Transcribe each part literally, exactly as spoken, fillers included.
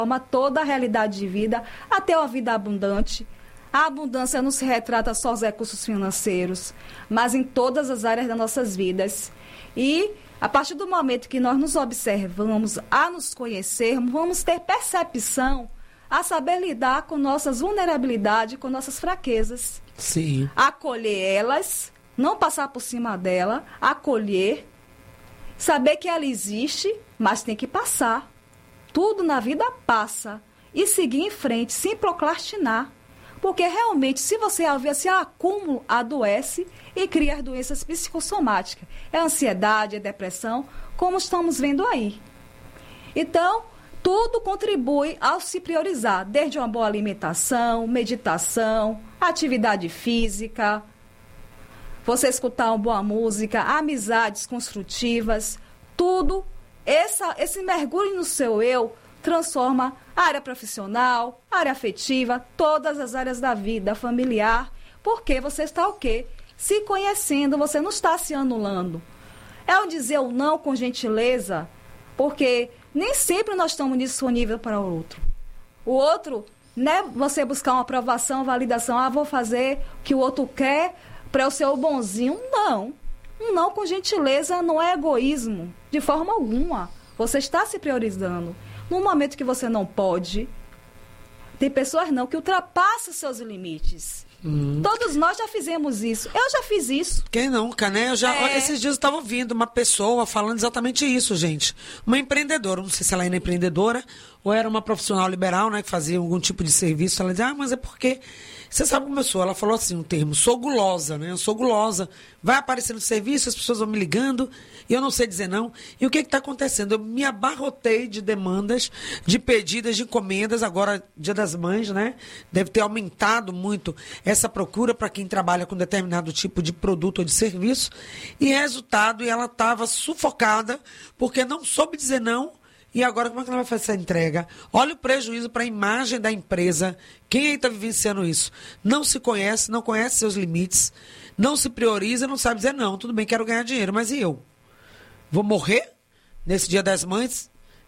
toda a realidade de vida, até uma vida abundante. A abundância não se retrata só aos recursos financeiros, mas em todas as áreas das nossas vidas. E, a partir do momento que nós nos observamos, a nos conhecermos, vamos ter percepção a saber lidar com nossas vulnerabilidades, com nossas fraquezas. Sim. Acolher elas, não passar por cima dela, acolher, saber que ela existe, mas tem que passar. Tudo na vida passa. E seguir em frente, sem procrastinar. Porque realmente, se você haver esse acúmulo, adoece e cria as doenças psicossomáticas. É ansiedade, é depressão, como estamos vendo aí. Então, tudo contribui ao se priorizar, desde uma boa alimentação, meditação, atividade física, você escutar uma boa música, amizades construtivas, tudo, essa, esse mergulho no seu eu transforma a área profissional, a área afetiva, todas as áreas da vida familiar, porque você está o quê? Se conhecendo, você não está se anulando. É o dizer o não com gentileza, porque nem sempre nós estamos disponíveis para o outro. O outro, né, você buscar uma aprovação, validação, ah, vou fazer o que o outro quer para eu ser o bonzinho. Não. Um não com gentileza não é egoísmo, de forma alguma. Você está se priorizando. No momento que você não pode, tem pessoas não que ultrapassam seus limites. Hum. Todos nós já fizemos isso. Eu já fiz isso. Quem nunca, né? Eu já, é... Esses dias eu estava ouvindo uma pessoa falando exatamente isso, gente. Uma empreendedora, não sei se ela era empreendedora ou era uma profissional liberal, né, que fazia algum tipo de serviço. Ela dizia, ah, mas é porque... Você sabe como eu sou? Ela falou assim, um termo, sou gulosa, né? Eu sou gulosa. Vai aparecendo no serviço, as pessoas vão me ligando e eu não sei dizer não. E o que está acontecendo? Eu me abarrotei de demandas, de pedidas, de encomendas. Agora, Dia das Mães, né? Deve ter aumentado muito essa procura para quem trabalha com determinado tipo de produto ou de serviço. E resultado, ela estava sufocada porque não soube dizer não. E agora, como é que ela vai fazer essa entrega? Olha o prejuízo para a imagem da empresa. Quem aí está vivenciando isso? Não se conhece, não conhece seus limites, não se prioriza, não sabe dizer não. Tudo bem, quero ganhar dinheiro, mas e eu? Vou morrer nesse Dia das Mães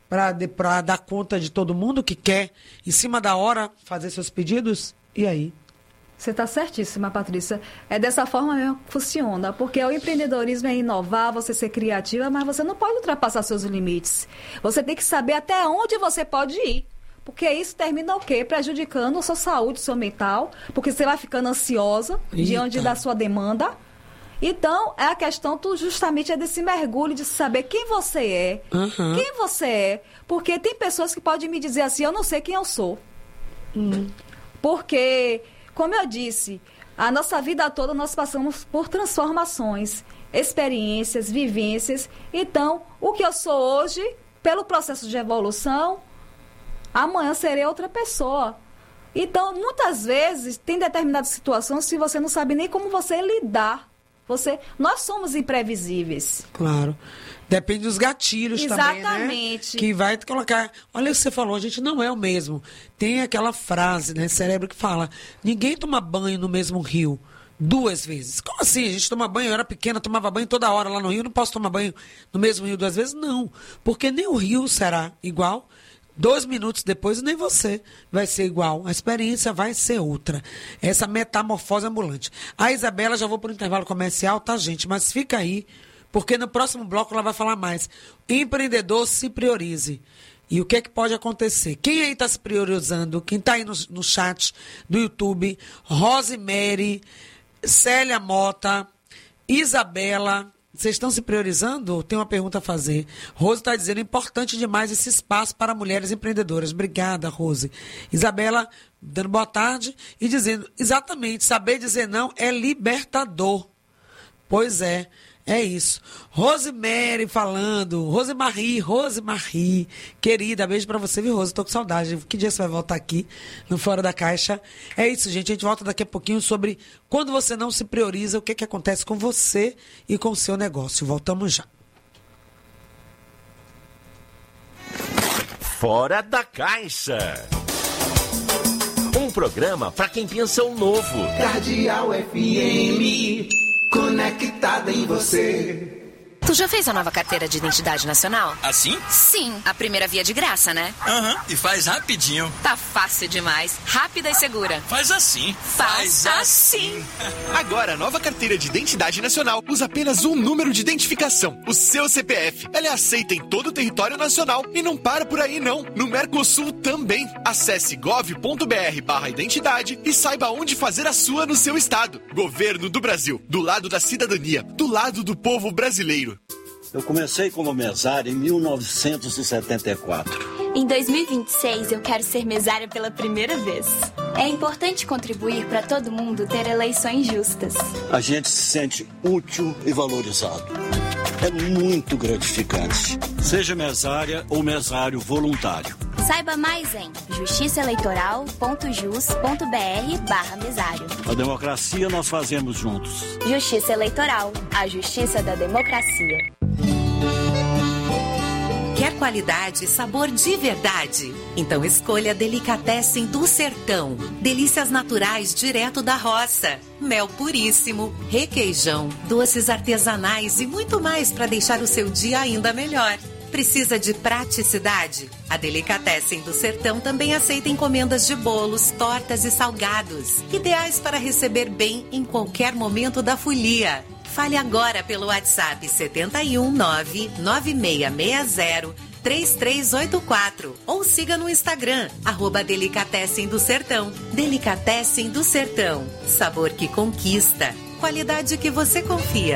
para dar conta de todo mundo que quer, em cima da hora, fazer seus pedidos? E aí? Você está certíssima, Patrícia. É dessa forma mesmo que funciona, porque o empreendedorismo é inovar, você ser criativa, mas você não pode ultrapassar seus limites. Você tem que saber até onde você pode ir, porque isso termina o quê? Prejudicando a sua saúde, seu mental, porque você vai ficando ansiosa Eita. diante da sua demanda. Então, é a questão tu, justamente é desse mergulho, de saber quem você é, uhum. quem você é, porque tem pessoas que podem me dizer assim, eu não sei quem eu sou. Uhum. Porque... Como eu disse, a nossa vida toda nós passamos por transformações, experiências, vivências. Então, o que eu sou hoje, pelo processo de evolução, amanhã serei outra pessoa. Então, muitas vezes, tem determinadas situações que você não sabe nem como você lidar. Você, nós somos imprevisíveis. Claro. Depende dos gatilhos. Exatamente. Também, né? Que vai colocar... Olha o que você falou, a gente não é o mesmo. Tem aquela frase, né? Cérebro que fala, ninguém toma banho no mesmo rio duas vezes. Como assim? A gente toma banho, eu era pequena, tomava banho toda hora lá no rio, não posso tomar banho no mesmo rio duas vezes? Não. Porque nem o rio será igual. Dois minutos depois, nem você vai ser igual. A experiência vai ser outra. Essa metamorfose ambulante. A Isabela, já vou para o intervalo comercial, tá, gente? Mas fica aí, porque no próximo bloco ela vai falar mais. Empreendedor, se priorize. E o que é que pode acontecer? Quem aí está se priorizando? Quem está aí no, no chat do YouTube? Rosemary, Célia Mota, Isabela... Vocês estão se priorizando? Tem uma pergunta a fazer. Rose está dizendo, importante demais esse espaço para mulheres empreendedoras. Obrigada, Rose. Isabela, dando boa tarde e dizendo, exatamente, saber dizer não é libertador. Pois é, é isso. Rosemary falando, Rosemarie, Rosemarie, querida, beijo pra você, viu, Rose? Tô com saudade. Que dia você vai voltar aqui no Fora da Caixa? É isso, gente. A gente volta daqui a pouquinho sobre quando você não se prioriza, o que que acontece com você e com o seu negócio. Voltamos já. Fora da Caixa. Um programa para quem pensa o novo. Cardeal F M, conectada em você. Tu já fez a nova carteira de identidade nacional? Assim? Sim, a primeira via de graça, né? Aham, uhum. E faz rapidinho. Tá fácil demais, rápida e segura. Faz assim. Faz, faz assim. Agora, a nova carteira de identidade nacional usa apenas um número de identificação, o seu C P F. Ela é aceita em todo o território nacional e não para por aí não. No Mercosul também. Acesse gov.br barra identidade e saiba onde fazer a sua no seu estado. Governo do Brasil, do lado da cidadania, do lado do povo brasileiro. Eu comecei como mesário em mil novecentos e setenta e quatro. Em dois mil e vinte e seis, eu quero ser mesária pela primeira vez. É importante contribuir para todo mundo ter eleições justas. A gente se sente útil e valorizado. É muito gratificante. Seja mesária ou mesário voluntário. Saiba mais em justiçaeleitoral.jus.br barra mesário. A democracia nós fazemos juntos. Justiça Eleitoral, a justiça da democracia. Quer qualidade e sabor de verdade? Então escolha Delicatessen do Sertão. Delícias naturais direto da roça. Mel puríssimo, requeijão, doces artesanais e muito mais para deixar o seu dia ainda melhor. Precisa de praticidade? A Delicatessen do Sertão também aceita encomendas de bolos, tortas e salgados, ideais para receber bem em qualquer momento da folia. Fale agora pelo WhatsApp sete um nove nove seis seis zero três três oito quatro ou siga no Instagram, arroba Delicatessen do Sertão. Delicatessen do Sertão. Sabor que conquista. Qualidade que você confia.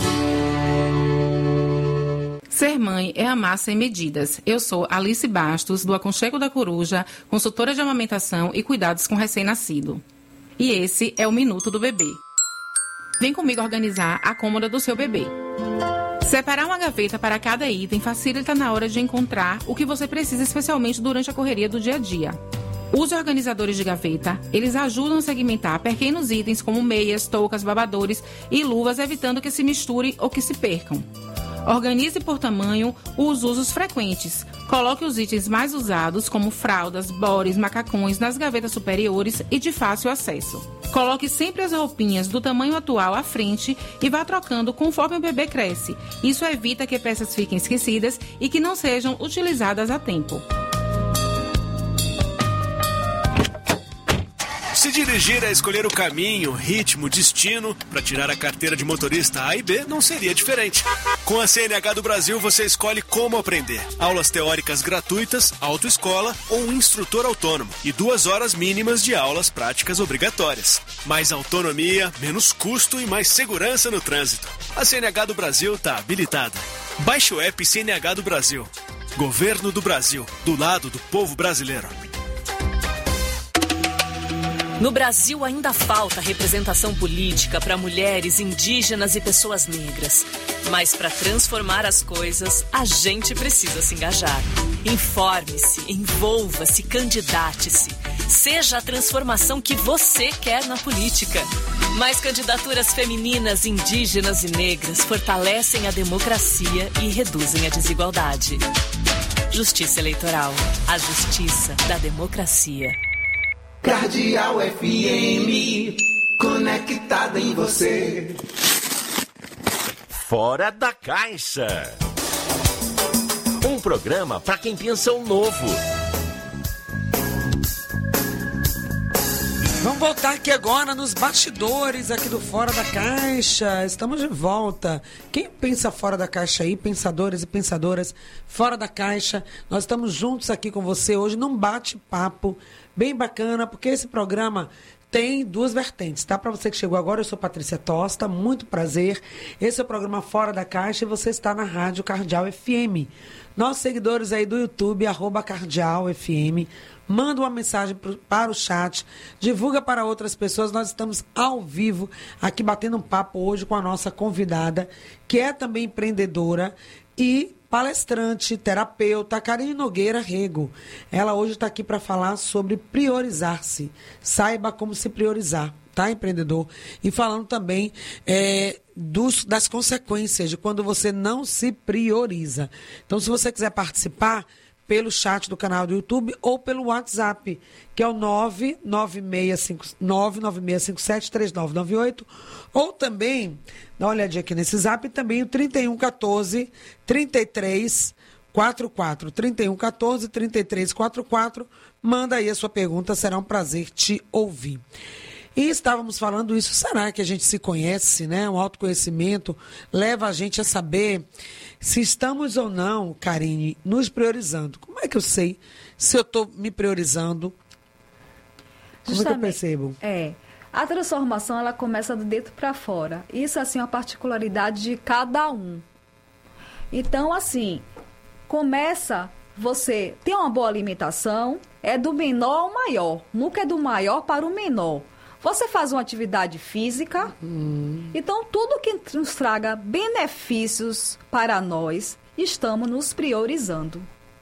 Ser mãe é amar sem medidas. Eu sou Alice Bastos, do Aconchego da Coruja, consultora de amamentação e cuidados com recém-nascido. E esse é o Minuto do Bebê. Vem comigo organizar a cômoda do seu bebê. Separar uma gaveta para cada item facilita na hora de encontrar o que você precisa, especialmente durante a correria do dia a dia. Use organizadores de gaveta. Eles ajudam a segmentar pequenos itens como meias, toucas, babadores e luvas, evitando que se misturem ou que se percam. Organize por tamanho os usos frequentes. Coloque os itens mais usados, como fraldas, bores, macacões, nas gavetas superiores e de fácil acesso. Coloque sempre as roupinhas do tamanho atual à frente e vá trocando conforme o bebê cresce. Isso evita que peças fiquem esquecidas e que não sejam utilizadas a tempo. Se dirigir a escolher o caminho, ritmo, destino para tirar a carteira de motorista A e B não seria diferente. Com a C N H do Brasil você escolhe como aprender. Aulas teóricas gratuitas, autoescola ou um instrutor autônomo e duas horas mínimas de aulas práticas obrigatórias. Mais autonomia, menos custo e mais segurança no trânsito. A C N H do Brasil está habilitada. Baixe o app C N H do Brasil. Governo do Brasil, do lado do povo brasileiro. No Brasil ainda falta representação política para mulheres, indígenas e pessoas negras. Mas para transformar as coisas, a gente precisa se engajar. Informe-se, envolva-se, candidate-se. Seja a transformação que você quer na política. Mais candidaturas femininas, indígenas e negras fortalecem a democracia e reduzem a desigualdade. Justiça Eleitoral. A justiça da democracia. Cardeal F M, conectada em você. Fora da Caixa. Um programa para quem pensa o novo. Vamos voltar aqui agora nos bastidores aqui do Fora da Caixa. Estamos de volta. Quem pensa fora da caixa aí, pensadores e pensadoras fora da caixa, nós estamos juntos aqui com você hoje num bate-papo bem bacana, porque esse programa tem duas vertentes, tá? Para você que chegou agora, eu sou Patrícia Tosta, muito prazer. Esse é o programa Fora da Caixa e você está na Rádio Cardeal F M. Nossos seguidores aí do YouTube, arroba Cardeal F M, manda uma mensagem pro, para o chat, divulga para outras pessoas. Nós estamos ao vivo aqui batendo um papo hoje com a nossa convidada, que é também empreendedora e palestrante, terapeuta, Karine Nogueira Rego. Ela hoje está aqui para falar sobre priorizar-se. Saiba como se priorizar, tá, empreendedor? E falando também é, dos, das consequências de quando você não se prioriza. Então, se você quiser participar, pelo chat do canal do YouTube ou pelo WhatsApp, que é o nove nove seis cinco sete três nove nove oito, ou também, dá uma olhadinha aqui nesse zap, também o trinta e um quatorze, trinta e três quarenta e quatro, trinta e um quatorze, trinta e três quarenta e quatro, manda aí a sua pergunta, será um prazer te ouvir. E estávamos falando isso, será que a gente se conhece, né? O autoconhecimento leva a gente a saber se estamos ou não, Karine, nos priorizando. Como é que eu sei se eu estou me priorizando? Como Justamente, é que eu percebo? É, a transformação ela começa do dentro para fora. Isso assim é uma particularidade de cada um. Então, assim, começa você ter uma boa alimentação, é do menor ao maior, nunca é do maior para o menor. Você faz uma atividade física, hum. então tudo que nos traga benefícios para nós, estamos nos priorizando.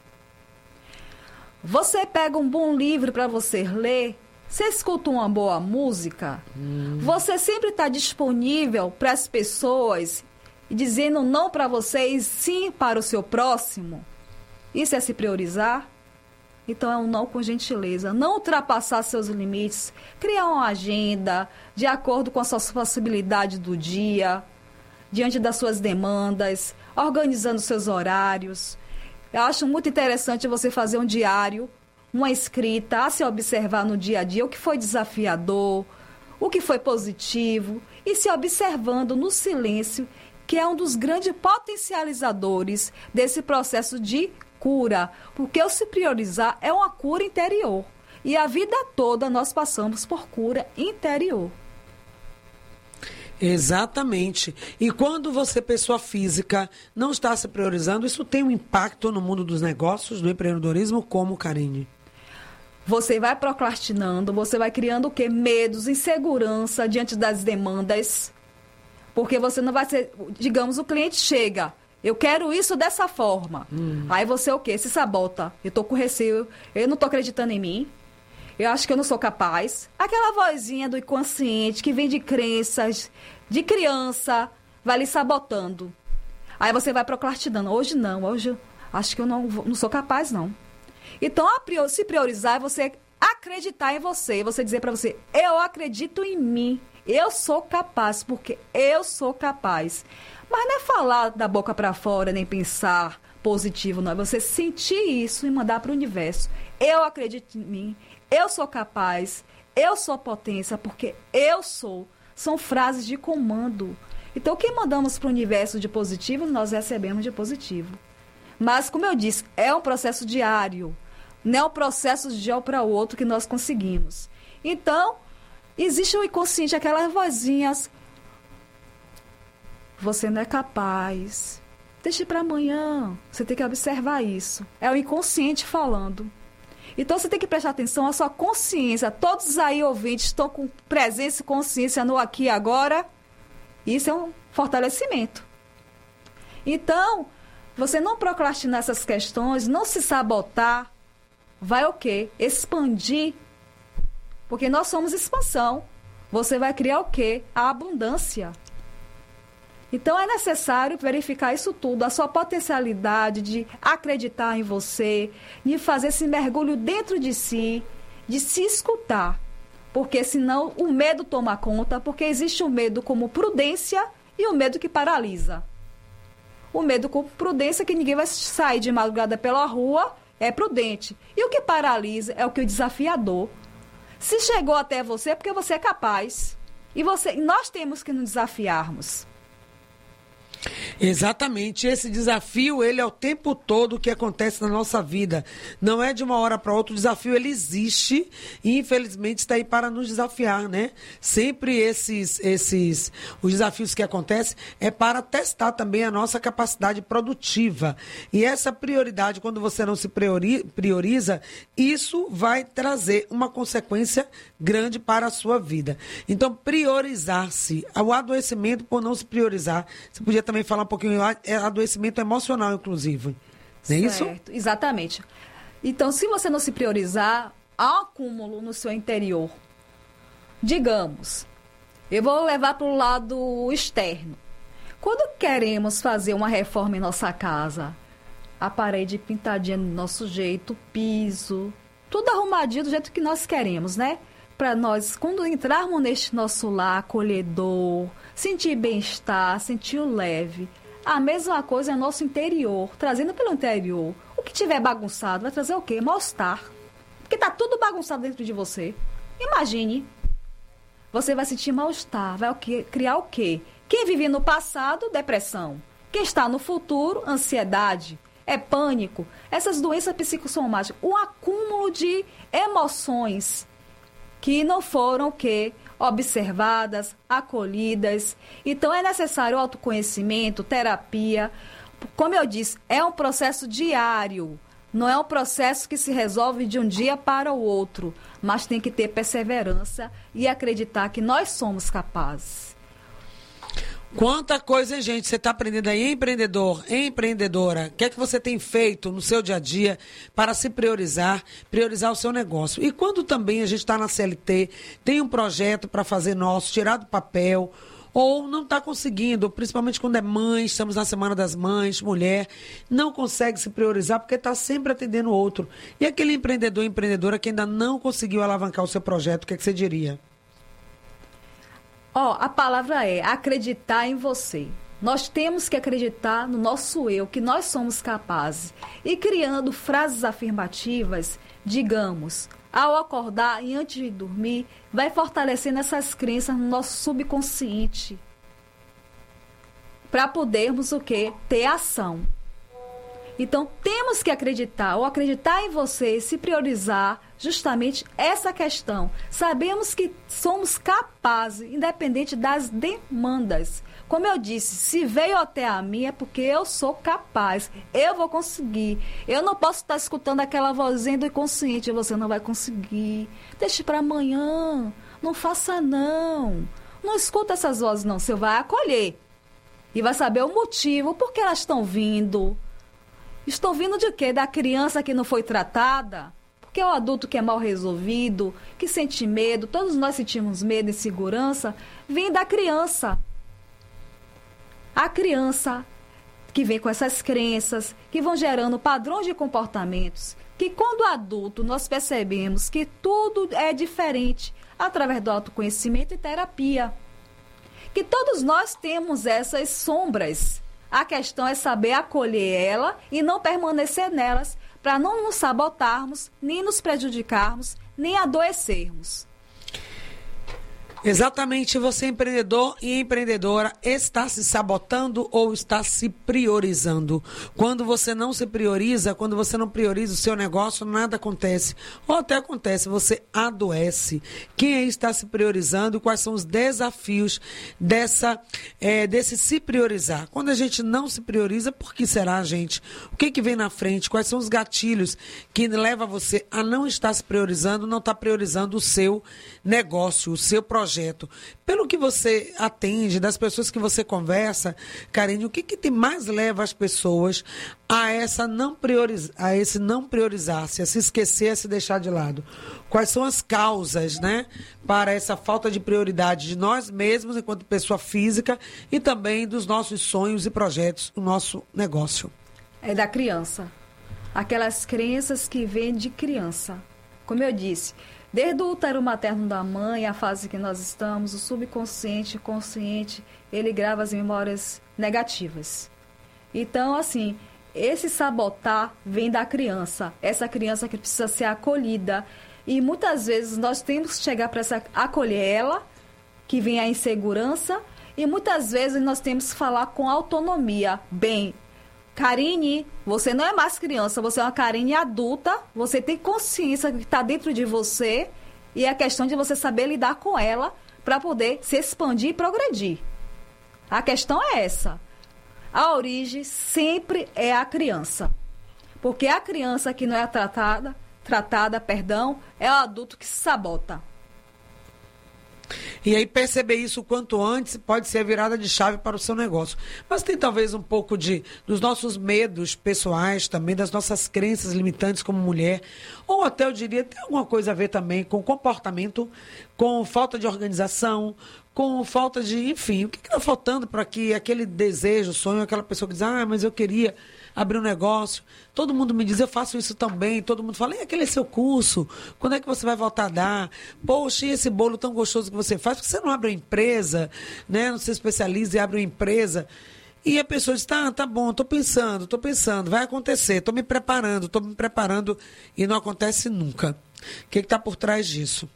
Você pega um bom livro para você ler, você escuta uma boa música, hum. você sempre está disponível para as pessoas, dizendo não para vocês, sim para o seu próximo. Isso é se priorizar? Então, é um não com gentileza. Não ultrapassar seus limites. Criar uma agenda de acordo com as suas possibilidades do dia, diante das suas demandas, organizando seus horários. Eu acho muito interessante você fazer um diário, uma escrita, a se observar no dia a dia o que foi desafiador, o que foi positivo, e se observando no silêncio, que é um dos grandes potencializadores desse processo de cura, porque o se priorizar é uma cura interior. E a vida toda nós passamos por cura interior. Exatamente. E quando você, pessoa física, não está se priorizando, isso tem um impacto no mundo dos negócios, do empreendedorismo, como, Karine? Você vai procrastinando, você vai criando o quê? Medos, insegurança diante das demandas. Porque você não vai ser... Digamos, o cliente chega... Eu quero isso dessa forma. Hum. Aí você o quê? Se sabota. Eu tô com receio. Eu não tô acreditando em mim. Eu acho que eu não sou capaz. Aquela vozinha do inconsciente que vem de crenças, de criança, vai lhe sabotando. Aí você vai procrastinando. Hoje não. Hoje eu acho que eu não, não sou capaz, não. Então, a prior, se priorizar é você acreditar em você. Você dizer para você, eu acredito em mim. Eu sou capaz, porque eu sou capaz. Mas não é falar da boca para fora, nem pensar positivo, não. É você sentir isso e mandar para o universo. Eu acredito em mim, eu sou capaz, eu sou potência, porque eu sou. São frases de comando. Então, o que mandamos para o universo de positivo, nós recebemos de positivo. Mas, como eu disse, é um processo diário. Não é um processo de um dia para o outro que nós conseguimos. Então, existe o inconsciente, aquelas vozinhas... Você não é capaz. Deixe para amanhã. Você tem que observar isso. É o inconsciente falando. Então, você tem que prestar atenção à sua consciência. Todos aí ouvintes estão com presença e consciência no aqui e agora. Isso é um fortalecimento. Então, você não procrastinar essas questões, não se sabotar, vai o quê? Expandir. Porque nós somos expansão. Você vai criar o quê? A abundância. Então, é necessário verificar isso tudo, a sua potencialidade de acreditar em você, de fazer esse mergulho dentro de si, de se escutar. Porque senão o medo toma conta, porque existe o medo como prudência e o medo que paralisa. O medo como prudência, que ninguém vai sair de madrugada pela rua, é prudente. E o que paralisa é o que é desafiador. Se chegou até você é porque você é capaz. E você, nós temos que nos desafiarmos. Exatamente, esse desafio, ele é o tempo todo que acontece na nossa vida, não é de uma hora para outra. O desafio, ele existe e infelizmente está aí para nos desafiar, né? Sempre esses, esses, os desafios que acontecem é para testar também a nossa capacidade produtiva, e essa prioridade, quando você não se priori, prioriza, isso vai trazer uma consequência grande para a sua vida. Então, priorizar-se, o adoecimento por não se priorizar, você podia também falar um pouquinho, é adoecimento emocional, inclusive. Não é isso? Certo, exatamente. Então, se você não se priorizar, há um acúmulo no seu interior. Digamos, eu vou levar para o lado externo. Quando queremos fazer uma reforma em nossa casa, a parede pintadinha do nosso jeito, piso, tudo arrumadinho do jeito que nós queremos, né? Para nós, quando entrarmos neste nosso lar acolhedor, sentir bem-estar, sentir o leve. A mesma coisa é nosso interior, trazendo pelo interior. O que tiver bagunçado vai trazer o quê? Mal-estar. Porque tá tudo bagunçado dentro de você. Imagine. Você vai sentir mal-estar, vai o quê? Criar o quê? Quem vive no passado, depressão. Quem está no futuro, ansiedade. É pânico. Essas doenças psicossomáticas, um acúmulo de emoções que não foram o quê? Observadas, acolhidas. Então, é necessário autoconhecimento, terapia. Como eu disse, é um processo diário. Não é um processo que se resolve de um dia para o outro. Mas tem que ter perseverança e acreditar que nós somos capazes. Quanta coisa, hein, gente? Você está aprendendo aí, empreendedor, empreendedora. O que é que você tem feito no seu dia a dia para se priorizar, priorizar o seu negócio? E quando também a gente está na C L T, tem um projeto para fazer nosso, tirar do papel, ou não está conseguindo, principalmente quando é mãe, estamos na Semana das Mães, mulher, não consegue se priorizar porque está sempre atendendo o outro. E aquele empreendedor, empreendedora que ainda não conseguiu alavancar o seu projeto, o que é que você diria? Ó, oh, a palavra é acreditar em você. Nós temos que acreditar no nosso eu, que nós somos capazes. E criando frases afirmativas, digamos, ao acordar e antes de dormir, vai fortalecendo essas crenças no nosso subconsciente. Para podermos o quê? Ter ação. Então, temos que acreditar, ou acreditar em você, se priorizar justamente essa questão. Sabemos que somos capazes, independente das demandas. Como eu disse, se veio até a mim é porque eu sou capaz, eu vou conseguir. Eu não posso estar escutando aquela vozinha do inconsciente, você não vai conseguir. Deixe para amanhã, não faça não. Não escuta essas vozes não, você vai acolher. E vai saber o motivo, por que elas estão vindo. Estão vindo de quê? Da criança que não foi tratada? Porque é o adulto que é mal resolvido, que sente medo, todos nós sentimos medo e insegurança, vem da criança. A criança que vem com essas crenças, que vão gerando padrões de comportamentos, que quando adulto nós percebemos que tudo é diferente através do autoconhecimento e terapia. Que todos nós temos essas sombras. A questão é saber acolher ela e não permanecer nelas para não nos sabotarmos, nem nos prejudicarmos, nem adoecermos. Exatamente, você empreendedor e empreendedora está se sabotando ou está se priorizando? Quando você não se prioriza, quando você não prioriza o seu negócio, nada acontece. Ou até acontece, você adoece. Quem aí está se priorizando e quais são os desafios dessa, é, desse se priorizar? Quando a gente não se prioriza, por que será, gente? O que, que vem na frente? Quais são os gatilhos que levam você a não estar se priorizando, não estar priorizando o seu negócio, o seu projeto? Pelo que você atende, das pessoas que você conversa, Karine, o que, que te mais leva as pessoas a, essa não prioriza, a esse não priorizar-se, a se esquecer, a se deixar de lado? Quais são as causas, né, para essa falta de prioridade de nós mesmos, enquanto pessoa física, e também dos nossos sonhos e projetos, do nosso negócio? É da criança. Aquelas crenças que vêm de criança. Como eu disse, desde o útero materno da mãe, a fase que nós estamos, o subconsciente, consciente, ele grava as memórias negativas. Então, assim, esse sabotar vem da criança. Essa criança que precisa ser acolhida. E muitas vezes nós temos que chegar para acolher ela, que vem a insegurança, e muitas vezes nós temos que falar com autonomia. Bem, Karine, você não é mais criança, você é uma Karine adulta, você tem consciência que está dentro de você e é a questão de você saber lidar com ela para poder se expandir e progredir. A questão é essa. A origem sempre é a criança, porque a criança que não é tratada, tratada, perdão, é o adulto que se sabota. E aí perceber isso o quanto antes pode ser a virada de chave para o seu negócio. Mas tem talvez um pouco de dos nossos medos pessoais também, das nossas crenças limitantes como mulher, ou até eu diria, tem alguma coisa a ver também com comportamento, com falta de organização, com falta de, enfim, o que está faltando para que aquele desejo, sonho, aquela pessoa que diz, ah, mas eu queria abrir um negócio. Todo mundo me diz, eu faço isso também. Todo mundo fala, e aquele é seu curso? Quando é que você vai voltar a dar? Poxa, e esse bolo tão gostoso que você faz? Por que você não abre uma empresa, né? Não se especializa e abre uma empresa? E a pessoa diz, tá, tá bom, estou pensando, estou pensando, vai acontecer, estou me preparando, estou me preparando, e não acontece nunca. O que está por trás disso?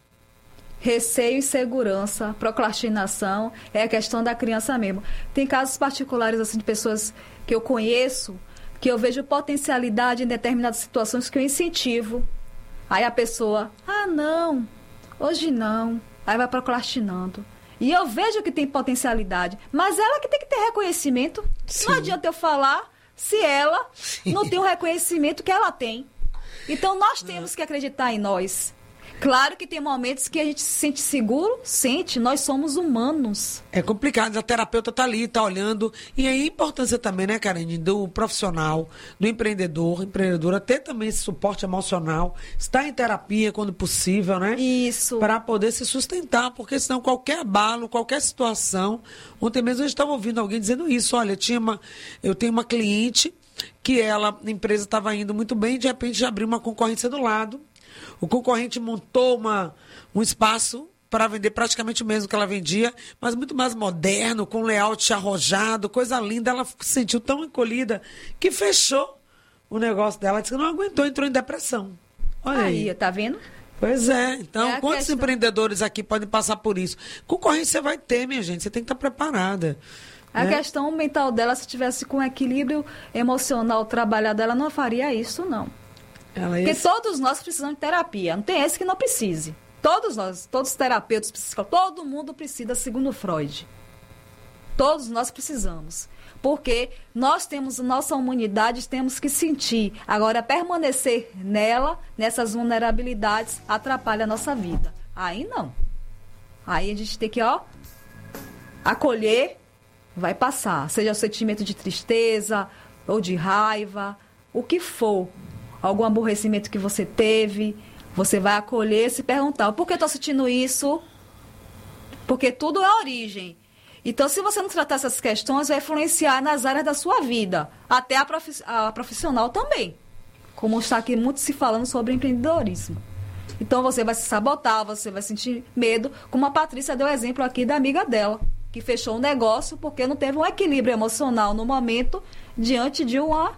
Receio, insegurança, procrastinação, é a questão da criança mesmo. Tem casos particulares assim de pessoas que eu conheço, que eu vejo potencialidade em determinadas situações que eu incentivo. Aí a pessoa, ah, não, hoje não. Aí vai procrastinando. E eu vejo que tem potencialidade, mas ela que tem que ter reconhecimento. Sim. Não adianta eu falar se ela Sim. não tem o reconhecimento que ela tem. Então nós temos que acreditar em nós. Claro que tem momentos que a gente se sente seguro, sente, nós somos humanos. É complicado, a terapeuta está ali, está olhando. E aí a importância também, né, Karine, do profissional, do empreendedor, empreendedora, ter também esse suporte emocional, estar em terapia quando possível, né? Isso. Para poder se sustentar, porque senão qualquer abalo, qualquer situação... Ontem mesmo a gente estava ouvindo alguém dizendo isso, olha, tinha uma, eu tenho uma cliente que ela, a empresa estava indo muito bem, de repente já abriu uma concorrência do lado. O concorrente montou uma, um espaço para vender praticamente o mesmo que ela vendia, mas muito mais moderno, com layout arrojado, coisa linda. Ela se sentiu tão encolhida que fechou o negócio dela. Disse que não aguentou, entrou em depressão. Olha aí. Aí, tá vendo? Pois é. Então, é quantos questão... empreendedores aqui podem passar por isso? Concorrência você vai ter, minha gente. Você tem que estar preparada. A né? questão mental dela, se tivesse com equilíbrio emocional trabalhado, ela não faria isso, não. Ela ia... Porque todos nós precisamos de terapia. Não tem esse que não precise. Todos nós, todos os terapeutas, todo mundo precisa, segundo Freud. Todos nós precisamos. Porque nós temos, nossa humanidade, temos que sentir. Agora, permanecer nela, nessas vulnerabilidades, atrapalha a nossa vida. Aí não. Aí a gente tem que, ó, acolher, vai passar. Seja o sentimento de tristeza ou de raiva, o que for. Algum aborrecimento que você teve, você vai acolher, se perguntar, por que eu estou sentindo isso? Porque tudo é origem. Então, se você não tratar essas questões, vai influenciar nas áreas da sua vida, até a, profi- a profissional também, como está aqui muito se falando sobre empreendedorismo. Então, você vai se sabotar, você vai sentir medo, como a Patrícia deu exemplo aqui da amiga dela, que fechou um negócio porque não teve um equilíbrio emocional no momento diante de uma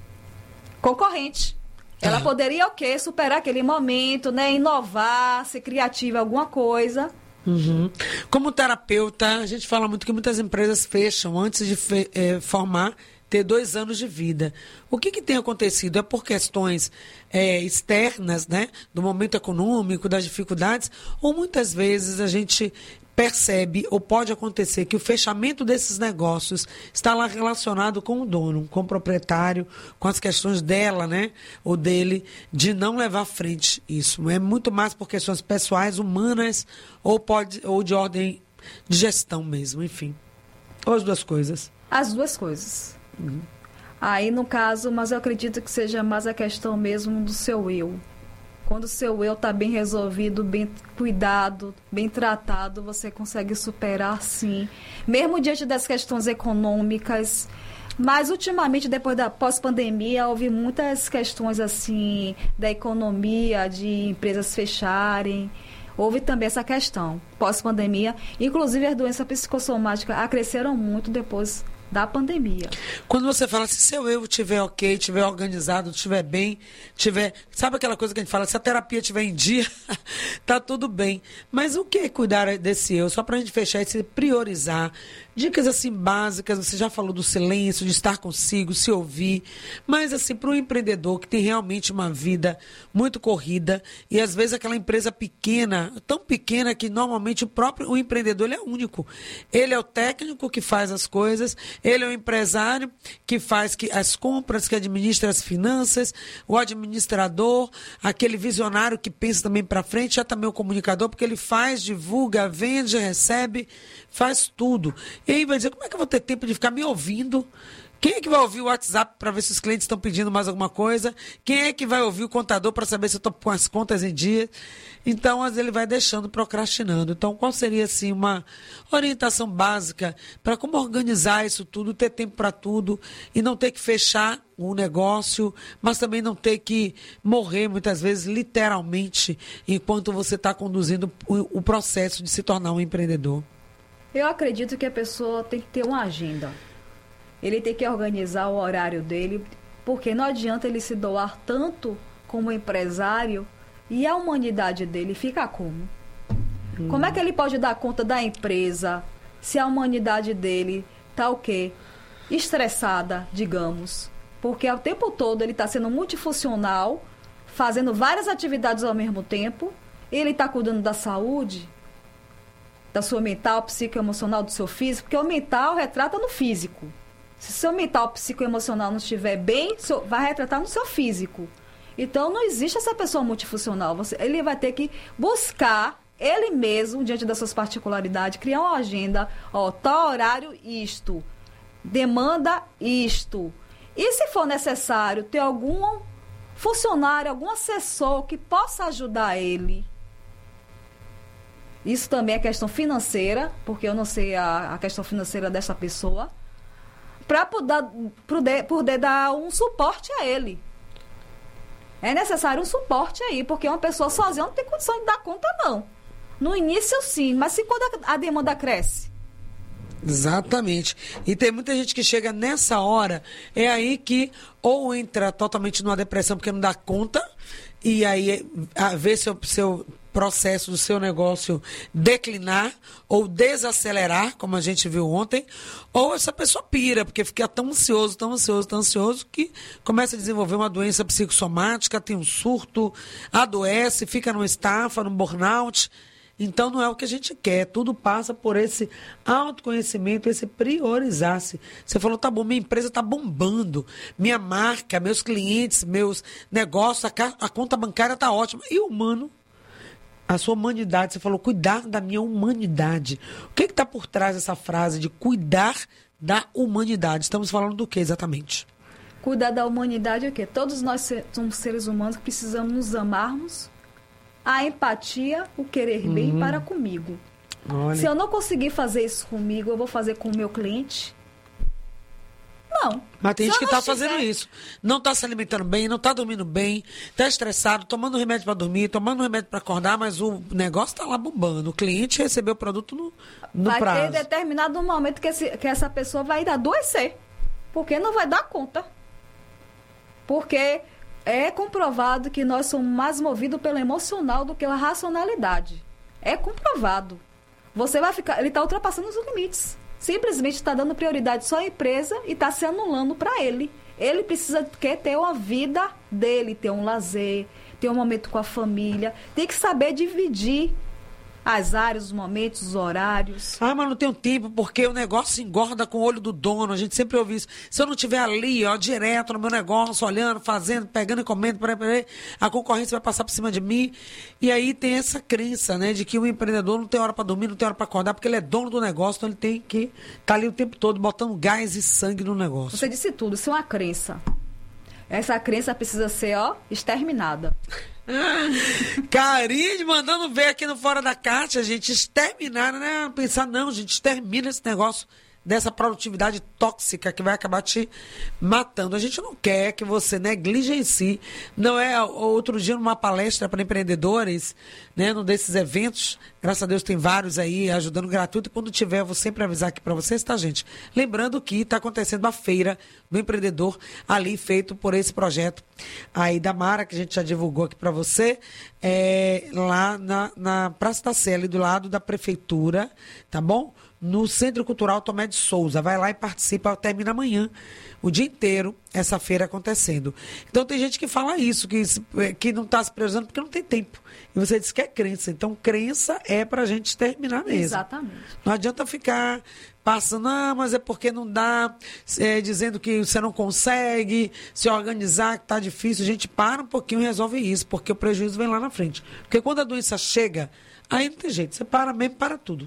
concorrente. Ela ah. poderia o quê? Superar aquele momento, né? Inovar, ser criativa, alguma coisa. Uhum. Como terapeuta, a gente fala muito que muitas empresas fecham antes de fe- é, formar, ter dois anos de vida. O que, que tem acontecido? É por questões é, externas, né? Do momento econômico, das dificuldades, ou muitas vezes a gente percebe, ou pode acontecer, que o fechamento desses negócios está lá relacionado com o dono, com o proprietário, com as questões dela, né, ou dele, de não levar à frente isso. É muito mais por questões pessoais, humanas, ou, pode, ou de ordem de gestão mesmo, enfim. Ou as duas coisas. As duas coisas. Uhum. Aí, no caso, mas eu acredito que seja mais a questão mesmo do seu eu. Quando o seu eu está bem resolvido, bem cuidado, bem tratado, você consegue superar, sim. Mesmo diante das questões econômicas. Mas, ultimamente, depois da pós-pandemia, houve muitas questões, assim, da economia, de empresas fecharem. Houve também essa questão, pós-pandemia. Inclusive, as doenças psicossomáticas acresceram muito depois da pandemia. Quando você fala, se seu eu estiver ok, estiver organizado, estiver bem, tiver, sabe aquela coisa que a gente fala, se a terapia estiver em dia, tá tudo bem. Mas o que é cuidar desse eu? Só para a gente fechar e se priorizar. Dicas assim básicas, você já falou do silêncio, de estar consigo, se ouvir. Mas assim, para o empreendedor que tem realmente uma vida muito corrida e às vezes aquela empresa pequena, tão pequena que normalmente o próprio o empreendedor ele é único. Ele é o técnico que faz as coisas, ele é o empresário que faz que, as compras, que administra as finanças, o administrador, aquele visionário que pensa também para frente, já também o comunicador, porque ele faz, divulga, vende, recebe, faz tudo. E aí vai dizer, como é que eu vou ter tempo de ficar me ouvindo? Quem é que vai ouvir o WhatsApp para ver se os clientes estão pedindo mais alguma coisa? Quem é que vai ouvir o contador para saber se eu estou com as contas em dia? Então, às vezes, ele vai deixando, procrastinando. Então, qual seria, assim, uma orientação básica para como organizar isso tudo, ter tempo para tudo e não ter que fechar o negócio, mas também não ter que morrer, muitas vezes, literalmente, enquanto você está conduzindo o, o processo de se tornar um empreendedor? Eu acredito que a pessoa tem que ter uma agenda. Ele tem que organizar o horário dele, porque não adianta ele se doar tanto como empresário e a humanidade dele fica como? Hum. Como é que ele pode dar conta da empresa se a humanidade dele tá o quê? Estressada, digamos. Porque o tempo todo ele está sendo multifuncional, fazendo várias atividades ao mesmo tempo, ele está cuidando da saúde, da sua mental, psicoemocional, do seu físico, porque o mental retrata no físico. Se seu mental psicoemocional não estiver bem, vai retratar no seu físico. Então, não existe essa pessoa multifuncional. Você, ele vai ter que buscar, ele mesmo, diante das suas particularidades, criar uma agenda. Ó, tal horário, isto. Demanda, isto. E, se for necessário, ter algum funcionário, algum assessor que possa ajudar ele. Isso também é questão financeira, porque eu não sei a, a questão financeira dessa pessoa, para poder, poder dar um suporte a ele. É necessário um suporte aí, porque uma pessoa sozinha não tem condição de dar conta, não. No início, sim, mas se quando a, a demanda cresce? Exatamente. E tem muita gente que chega nessa hora, é aí que ou entra totalmente numa depressão porque não dá conta, e aí a, vê seu, seu processo do seu negócio declinar ou desacelerar, como a gente viu ontem, ou essa pessoa pira, porque fica tão ansioso, tão ansioso, tão ansioso, que começa a desenvolver uma doença psicossomática, tem um surto, adoece, fica numa estafa, num burnout. Então, não é o que a gente quer. Tudo passa por esse autoconhecimento, esse priorizar-se. Você falou, tá bom, minha empresa está bombando, minha marca, meus clientes, meus negócios, a, a conta bancária está ótima. E o humano? A sua humanidade, você falou, cuidar da minha humanidade. O que está por trás dessa frase de cuidar da humanidade? Estamos falando do que exatamente? Cuidar da humanidade é o quê? Todos nós somos seres humanos que precisamos nos amarmos, a empatia, o querer uhum. bem para comigo. Olha. Se eu não conseguir fazer isso comigo, eu vou fazer com o meu cliente? Não. Mas tem gente que está estiver... fazendo isso. Não está se alimentando bem, não está dormindo bem, está estressado, tomando remédio para dormir, tomando remédio para acordar, mas o negócio está lá bombando. O cliente recebeu o produto no, no vai prazo. Vai ter determinado momento que, esse, que essa pessoa vai adoecer. Porque não vai dar conta. Porque é comprovado que nós somos mais movidos pelo emocional do que pela racionalidade. É comprovado. Você vai ficar... Ele está ultrapassando os limites. Simplesmente está dando prioridade só à empresa e está se anulando para ele. Ele precisa quer ter uma vida dele, ter um lazer, ter um momento com a família. Tem que saber dividir as áreas, os momentos, os horários. Ah, mas não tenho tempo, porque o negócio engorda com o olho do dono. A gente sempre ouve isso. Se eu não estiver ali, ó, direto no meu negócio, olhando, fazendo, pegando e comendo, a concorrência vai passar por cima de mim. E aí tem essa crença, né, de que o empreendedor não tem hora para dormir, não tem hora para acordar, porque ele é dono do negócio, então ele tem que estar tá ali o tempo todo, botando gás e sangue no negócio. Você disse tudo, isso é uma crença. Essa crença precisa ser, ó, exterminada. Karine mandando ver aqui no Fora da Caixa, gente, exterminar, né? Pensar, não, gente, extermina esse negócio dessa produtividade tóxica que vai acabar te matando. A gente não quer que você negligencie. Não é outro dia numa palestra para empreendedores, né, num desses eventos, graças a Deus tem vários aí ajudando gratuito, e quando tiver eu vou sempre avisar aqui para vocês, tá, gente? Lembrando que está acontecendo uma feira do empreendedor ali feito por esse projeto aí da Mara, que a gente já divulgou aqui para você, é, lá na, na Praça da Sé, ali do lado da prefeitura, tá bom? No Centro Cultural Tomé de Souza. Vai lá e participa, termina amanhã, o dia inteiro, essa feira acontecendo. Então tem gente que fala isso, que, que não está se priorizando porque não tem tempo. E você diz que é crença. Então crença é para a gente terminar mesmo. Exatamente. Não adianta ficar passando, ah, mas é porque não dá, é, dizendo que você não consegue se organizar, que está difícil. A gente para um pouquinho e resolve isso, porque o prejuízo vem lá na frente. Porque quando a doença chega, aí não tem jeito, você para mesmo, para tudo.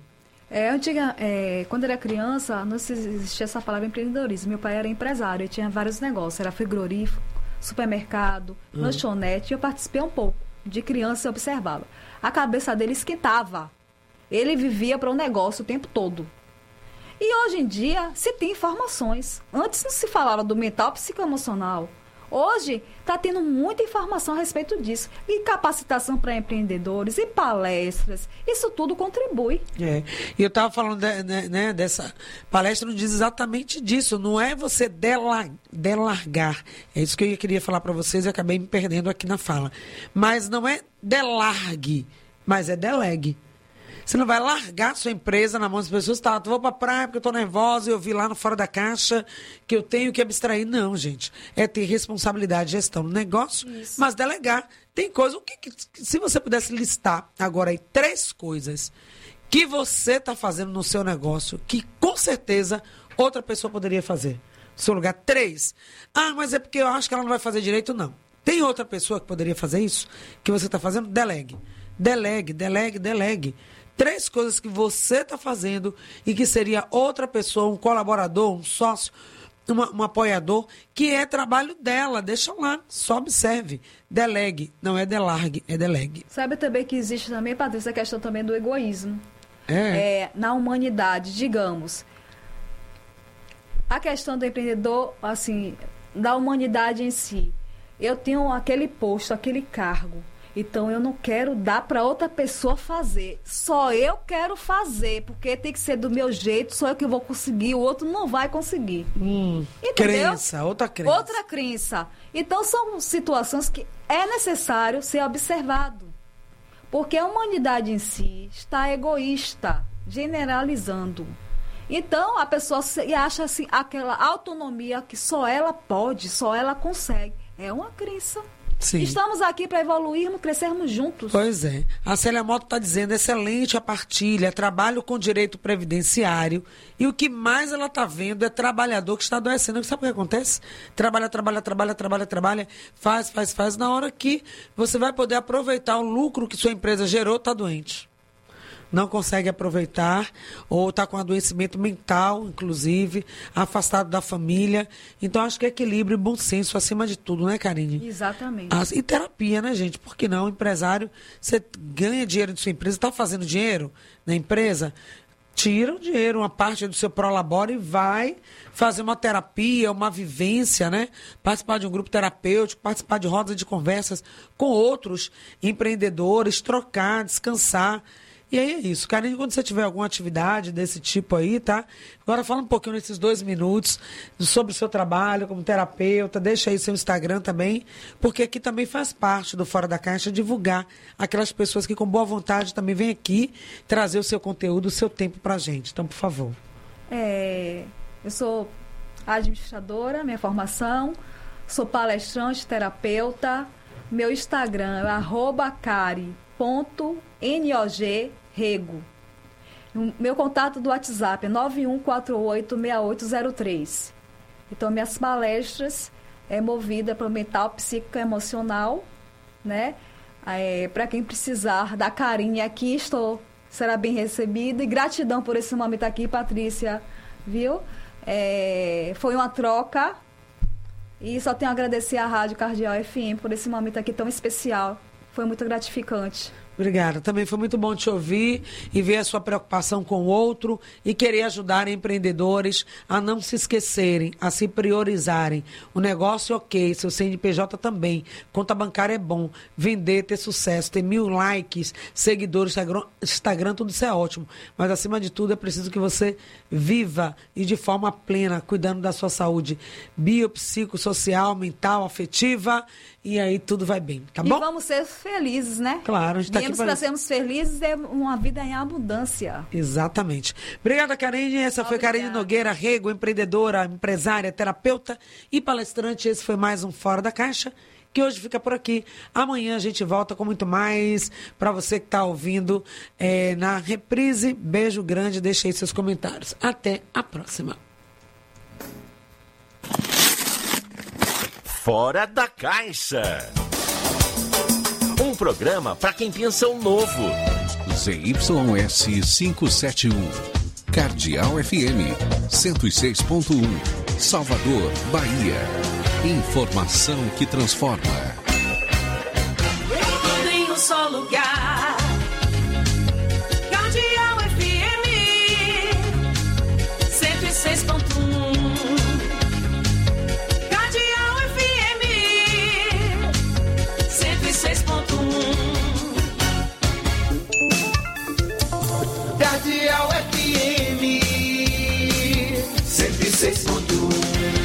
É, antiga, é, quando eu era criança, não existia essa palavra empreendedorismo. Meu pai era empresário, ele tinha vários negócios. Era frigorífico, supermercado, uhum. lanchonete. E eu participei um pouco. De criança, eu observava. A cabeça dele esquentava. Ele vivia para um negócio o tempo todo. E hoje em dia, se tem informações. Antes não se falava do mental psicoemocional. Hoje está tendo muita informação a respeito disso. E capacitação para empreendedores, e palestras. Isso tudo contribui. É. E eu estava falando de, né, né, dessa palestra, não diz exatamente disso. Não é você delar, delargar. É isso que eu queria falar para vocês e acabei me perdendo aqui na fala. Mas não é delargue, mas é delegue. Você não vai largar sua empresa na mão das pessoas. Tá, eu vou pra praia porque eu tô nervosa e eu vi lá no Fora da Caixa que eu tenho que abstrair. Não, gente. É ter responsabilidade, gestão no negócio, Isso. mas delegar. Tem coisa... O que, que, se você pudesse listar agora aí três coisas que você tá fazendo no seu negócio que com certeza outra pessoa poderia fazer. No seu lugar, três. Ah, mas é porque eu acho que ela não vai fazer direito, não. Tem outra pessoa que poderia fazer isso? Que você tá fazendo? Delegue. Delegue, delegue, delegue. Três coisas que você está fazendo e que seria outra pessoa, um colaborador, um sócio, uma, um apoiador, que é trabalho dela. Deixa lá, só observe. Delegue, não é delargue, é delegue. Sabe também que existe também, Patrícia, a questão também do egoísmo. É. É, na humanidade, digamos. A questão do empreendedor, assim, da humanidade em si. Eu tenho aquele posto, aquele cargo. Então, eu não quero dar para outra pessoa fazer. Só eu quero fazer, porque tem que ser do meu jeito, só eu que vou conseguir, o outro não vai conseguir. Hum, crença, outra crença. Outra crença. Então, são situações que é necessário ser observado. Porque a humanidade em si está egoísta, generalizando. Então, a pessoa acha assim, aquela autonomia que só ela pode, só ela consegue. É uma crença. Sim. Estamos aqui para evoluirmos, crescermos juntos. Pois é. A Célia Mota está dizendo, excelente a partilha, trabalho com direito previdenciário, e o que mais ela está vendo é trabalhador que está adoecendo. Sabe o que acontece? Trabalha, trabalha, trabalha, trabalha, trabalha, faz, faz, faz. Na hora que você vai poder aproveitar o lucro que sua empresa gerou, está doente. Não consegue aproveitar, ou está com adoecimento mental, inclusive, afastado da família. Então, acho que equilíbrio e bom senso acima de tudo, né, Karine? Exatamente. As, e terapia, né, gente? Por que não? O empresário, você ganha dinheiro de sua empresa, está fazendo dinheiro na empresa, tira o dinheiro, uma parte do seu prolabore e vai fazer uma terapia, uma vivência, né? Participar de um grupo terapêutico, participar de rodas de conversas com outros empreendedores, trocar, descansar. E aí é isso. Karine, quando você tiver alguma atividade desse tipo aí, tá? Agora fala um pouquinho nesses dois minutos sobre o seu trabalho como terapeuta. Deixa aí seu Instagram também, porque aqui também faz parte do Fora da Caixa divulgar aquelas pessoas que com boa vontade também vêm aqui trazer o seu conteúdo, o seu tempo pra gente. Então, por favor. É, eu sou administradora, minha formação, sou palestrante, terapeuta. Meu Instagram é arroba cari ponto nog rego. Meu contato do WhatsApp é nove um quatro oito seis oito zero três. Então, minhas palestras é movida para o mental psicoemocional, né? É, para quem precisar da Karine aqui, estou, será bem recebida. E gratidão por esse momento aqui, Patrícia, viu? É, foi uma troca. E só tenho a agradecer à Rádio Cardeal F M por esse momento aqui tão especial. Foi muito gratificante. Obrigada. Também foi muito bom te ouvir e ver a sua preocupação com o outro e querer ajudar empreendedores a não se esquecerem, a se priorizarem. O negócio, ok, seu C N P J também. Conta bancária é bom. Vender, ter sucesso, ter mil likes, seguidores, Instagram, Instagram, tudo isso é ótimo. Mas, acima de tudo, é preciso que você viva e de forma plena, cuidando da sua saúde biopsicossocial, mental, afetiva, e aí tudo vai bem, tá bom? E vamos ser felizes, né? Claro, a gente tá aqui para sermos felizes é uma vida em abundância. Exatamente. Obrigada, Karine. Essa Obrigada. foi Karine Nogueira Rego, empreendedora, empresária, terapeuta e palestrante. Esse foi mais um Fora da Caixa, que hoje fica por aqui. Amanhã a gente volta com muito mais para você que está ouvindo é, na reprise. Beijo grande, deixe aí seus comentários. Até a próxima. Fora da Caixa. Um programa para quem pensa o novo. Z Y S quinhentos e setenta e um. Cardeal F M cento e seis ponto um. Salvador, Bahia. Informação que transforma. Tudo em um só lugar. Cardeal F M cento e seis ponto um. Cardeal F M cento e seis ponto um. Cardeal F M cento e seis ponto um.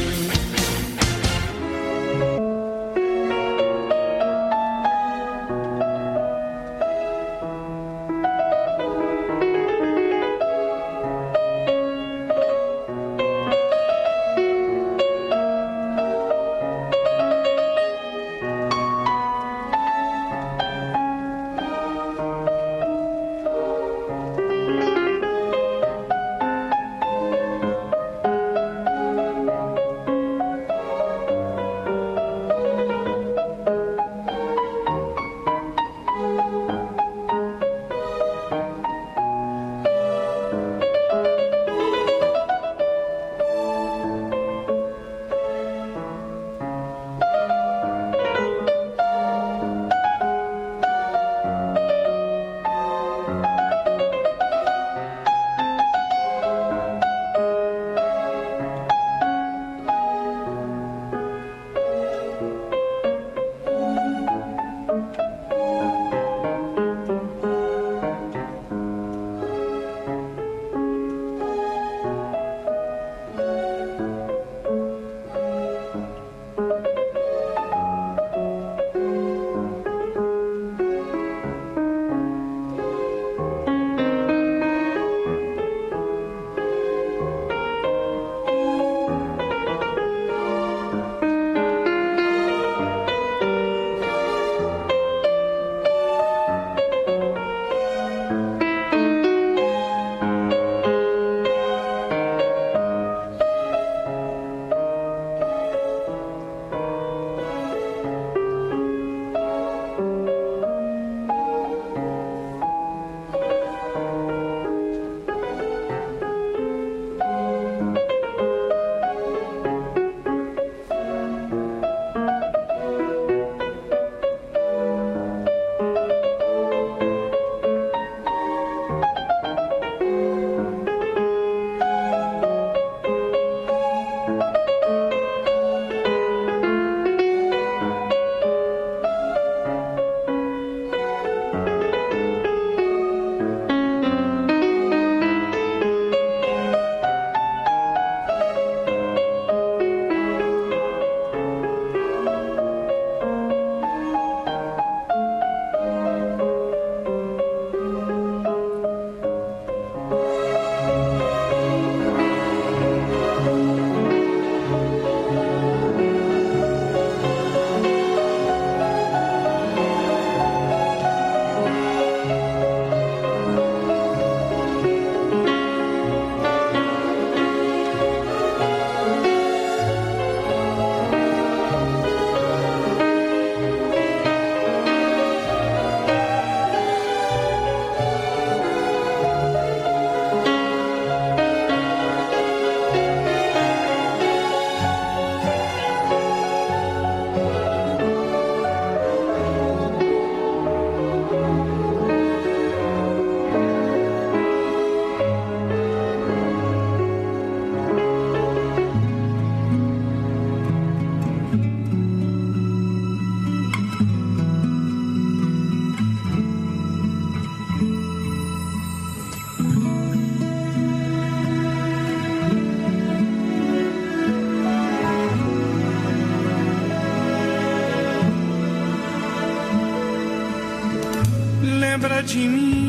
lembra de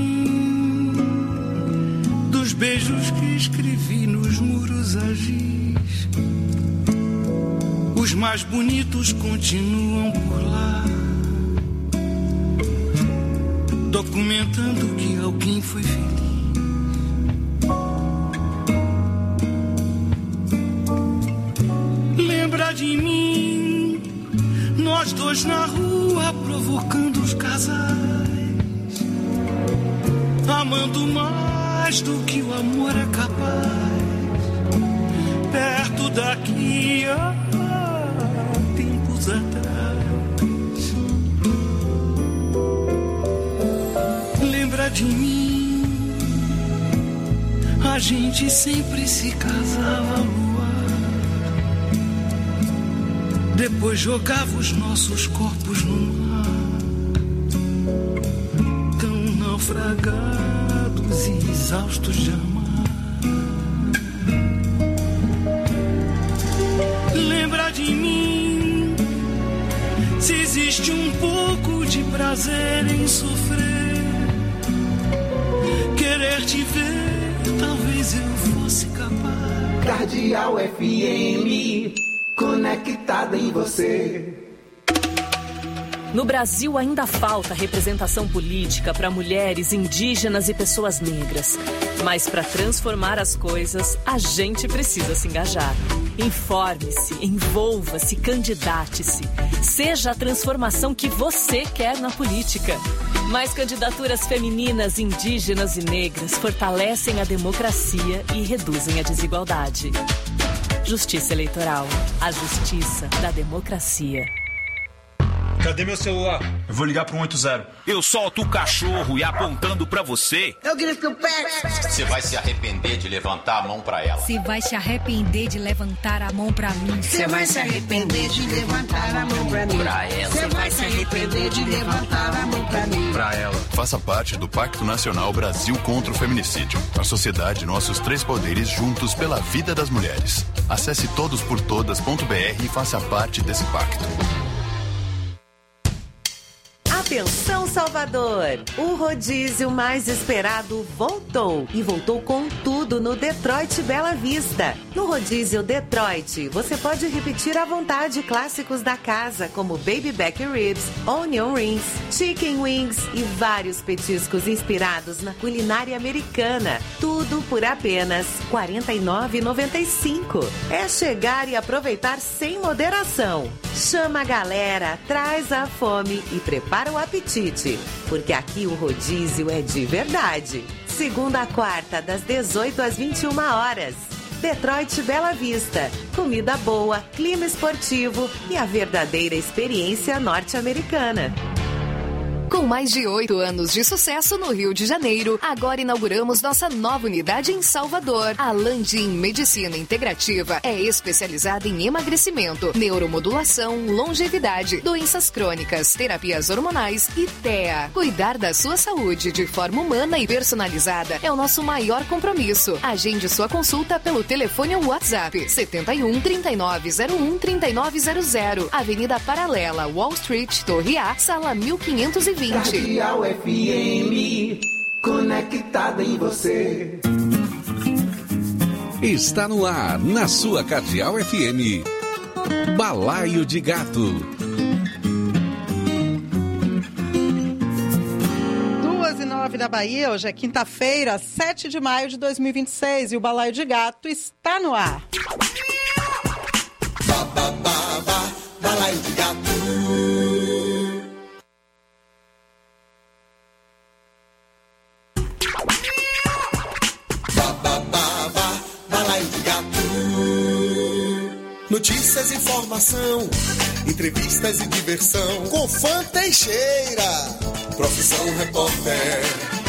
mim, dos beijos que escrevi nos muros a giz. Os mais bonitos continuam por lá, documentando que alguém foi feliz. Lembra de mim, nós dois na rua provocando os casais, amando mais do que o amor é capaz, perto daqui há tempos atrás. Lembra de mim, a gente sempre se casava ao luar, depois jogava os nossos corpos no mar, tão naufragados e exaustos de amar. Lembra de mim, se existe um pouco de prazer em sofrer, querer te ver, talvez eu fosse capaz. Cardeal F M, conectada em você. No Brasil ainda falta representação política para mulheres, indígenas e pessoas negras. Mas para transformar as coisas, a gente precisa se engajar. Informe-se, envolva-se, candidate-se. Seja a transformação que você quer na política. Mais candidaturas femininas, indígenas e negras fortalecem a democracia e reduzem a desigualdade. Justiça Eleitoral. A justiça da democracia. Cadê meu celular? Eu vou ligar pro um oito zero. Eu solto o cachorro e apontando pra você. Eu grito o pé. Você vai se arrepender de levantar a mão pra ela. Você vai se arrepender de levantar a mão pra mim. Você vai se arrepender de levantar a mão pra mim. Pra ela. Você vai se arrepender de levantar a mão pra mim. Pra ela. Faça parte do Pacto Nacional Brasil contra o Feminicídio. A sociedade, nossos três poderes juntos pela vida das mulheres. Acesse todos por todas ponto b r e faça parte desse pacto. Atenção, Salvador! O rodízio mais esperado voltou e voltou com tudo no Detroit Bela Vista. No rodízio Detroit, você pode repetir à vontade clássicos da casa, como Baby Back Ribs, Onion Rings, Chicken Wings e vários petiscos inspirados na culinária americana. Tudo por apenas quarenta e nove reais e noventa e cinco centavos. É chegar e aproveitar sem moderação. Chama a galera, traz a fome e prepara o apetite, porque aqui o rodízio é de verdade. Segunda a quarta, das dezoito às vinte e uma horas. Detroit Bela Vista. Comida boa, clima esportivo e a verdadeira experiência norte-americana. Com mais de oito anos de sucesso no Rio de Janeiro, agora inauguramos nossa nova unidade em Salvador. A Landim Medicina Integrativa é especializada em emagrecimento, neuromodulação, longevidade, doenças crônicas, terapias hormonais e T E A. Cuidar da sua saúde de forma humana e personalizada é o nosso maior compromisso. Agende sua consulta pelo telefone ou WhatsApp setenta e um, trinta e nove zero um, trinta e nove zero zero, Avenida Paralela, Wall Street, Torre A, sala mil quinhentos e vinte. Cardeal F M, conectada em você. Está no ar, na sua Cardeal F M. Balaio de Gato. duas e nove da Bahia, hoje é quinta-feira, sete de maio de dois mil e vinte e seis, e o Balaio de Gato está no ar. Ba, ba, ba, ba, Balaio de Gato. Notícias, informação, entrevistas e diversão. Com Fã Teixeira, profissão repórter.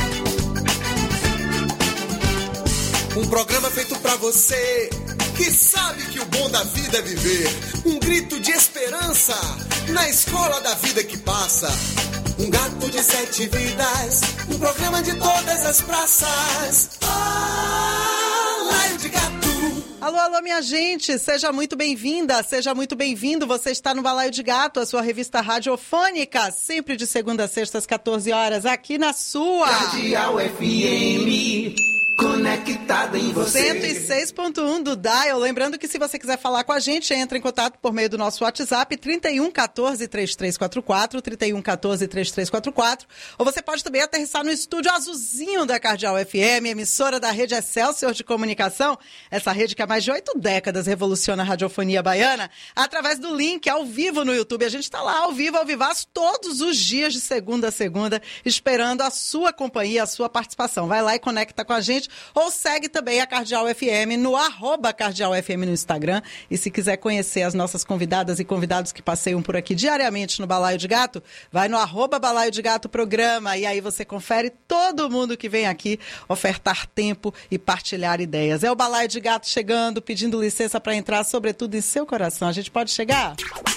Um programa feito pra você que sabe que o bom da vida é viver. Um grito de esperança na escola da vida que passa. Um gato de sete vidas, um programa de todas as praças. Balaio de Gato. Alô, alô, minha gente, seja muito bem-vinda, seja muito bem-vindo. Você está no Balaio de Gato, a sua revista radiofônica, sempre de segunda a sexta às quatorze horas, aqui na sua Cardeal F M, conectada em você. cento e seis ponto um do Dial. Lembrando que se você quiser falar com a gente, entra em contato por meio do nosso WhatsApp, trinta e um, quatorze, trinta e três quarenta e quatro, trinta e um, quatorze, trinta e três quarenta e quatro. Ou você pode também aterrissar no estúdio azulzinho da Cardeal F M, emissora da rede Excelsior de Comunicação, essa rede que há mais de oito décadas revoluciona a radiofonia baiana, através do link ao vivo no YouTube. A gente está lá ao vivo, ao vivaço, todos os dias de segunda a segunda, esperando a sua companhia, a sua participação. Vai lá e conecta com a gente. Ou segue também a Cardeal F M no arroba Cardeal F M no Instagram. E se quiser conhecer as nossas convidadas e convidados que passeiam por aqui diariamente no Balaio de Gato, vai no arroba Balaio de Gato Programa. E aí você confere todo mundo que vem aqui ofertar tempo e partilhar ideias. É o Balaio de Gato chegando, pedindo licença para entrar, sobretudo em seu coração. A gente pode chegar?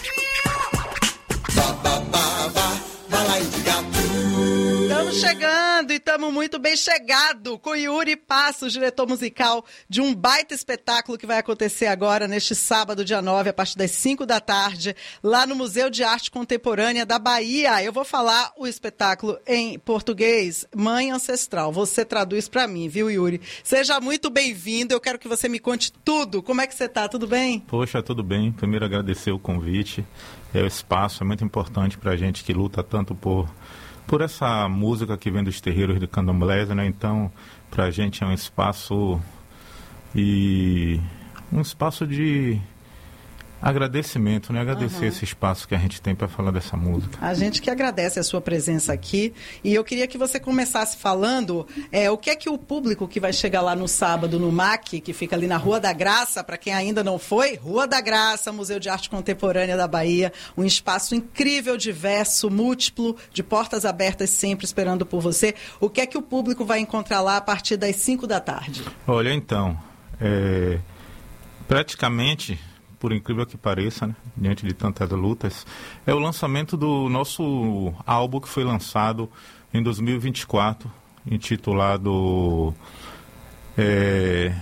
Ba, ba, ba, ba, Balaio de Gato. Estamos chegando e estamos muito bem chegado com Yuri Passos, diretor musical de um baita espetáculo que vai acontecer agora, neste sábado, dia nove, a partir das cinco da tarde, lá no Museu de Arte Contemporânea da Bahia. Eu vou falar o espetáculo em português, Mãe Ancestral. Você traduz para mim, viu, Yuri? Seja muito bem-vindo, eu quero que você me conte tudo. Como é que você está? Tudo bem? Poxa, tudo bem. Primeiro, agradecer o convite. É, o espaço é muito importante para a gente que luta tanto por... por essa música que vem dos terreiros de candomblé, né? Então, pra gente é um espaço e um espaço de agradecimento, né? Agradecer uhum. esse espaço que a gente tem para falar dessa música. A gente que agradece a sua presença aqui e eu queria que você começasse falando é, o que é que o público que vai chegar lá no sábado no M A C, que fica ali na Rua da Graça, para quem ainda não foi, Rua da Graça, Museu de Arte Contemporânea da Bahia, um espaço incrível, diverso, múltiplo, de portas abertas sempre esperando por você. O que é que o público vai encontrar lá a partir das cinco da tarde? Olha, então, é, praticamente... por incrível que pareça, né, diante de tantas lutas, é o lançamento do nosso álbum que foi lançado em dois mil e vinte e quatro, intitulado é,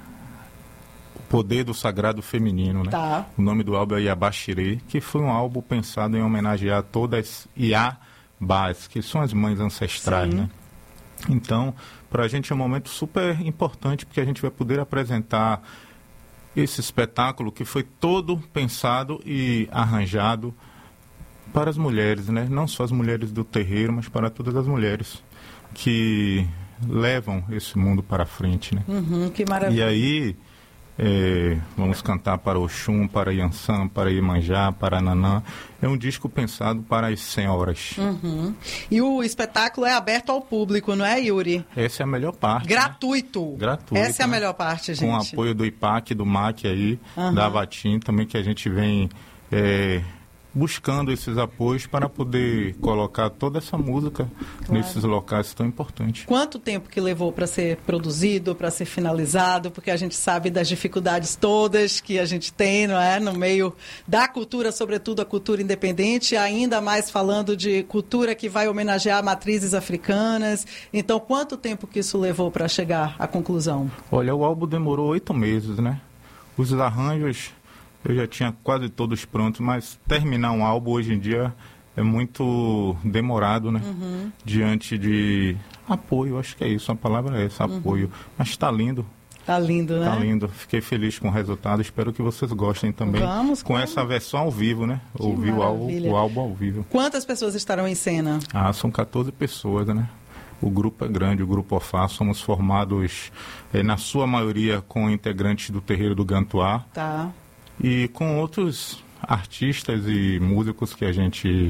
O Poder do Sagrado Feminino. Né? Tá. O nome do álbum é Yabaxirê, que foi um álbum pensado em homenagear todas as Iabás, que são as mães ancestrais. Né? Então, para a gente é um momento super importante, porque a gente vai poder apresentar esse espetáculo que foi todo pensado e arranjado para as mulheres, né? Não só as mulheres do terreiro, mas para todas as mulheres que levam esse mundo para frente, né? Uhum, que maravilha. E aí, é, vamos cantar para Oxum, para Iansã, para Iemanjá, para Nanã. É um disco pensado para as senhoras. Uhum. E o espetáculo é aberto ao público, não é, Yuri? Essa é a melhor parte. Gratuito. Né? Gratuito. Essa é a né? melhor parte, gente. Com o apoio do I P A C, do M A C aí, uhum. da Avatim, também que a gente vem é, buscando esses apoios para poder colocar toda essa música claro. nesses locais tão importantes. Quanto tempo que levou para ser produzido, para ser finalizado? Porque a gente sabe das dificuldades todas que a gente tem, não é? No meio da cultura, sobretudo a cultura independente, ainda mais falando de cultura que vai homenagear matrizes africanas. Então, quanto tempo que isso levou para chegar à conclusão? Olha, o álbum demorou oito meses, né? Os arranjos eu já tinha quase todos prontos, mas terminar um álbum hoje em dia é muito demorado, né? Uhum. Diante de apoio, acho que é isso, a palavra é essa, uhum. apoio. Mas está lindo. Tá lindo, né? Tá lindo. Fiquei feliz com o resultado. Espero que vocês gostem também. Vamos, com como? essa versão ao vivo, né? Que Ouvir o álbum, maravilha. o álbum ao vivo. Quantas pessoas estarão em cena? Ah, são quatorze pessoas, né? O grupo é grande, o Grupo Ofá. Somos formados, eh, na sua maioria, com integrantes do terreiro do Gantuá. Tá. E com outros artistas e músicos que a gente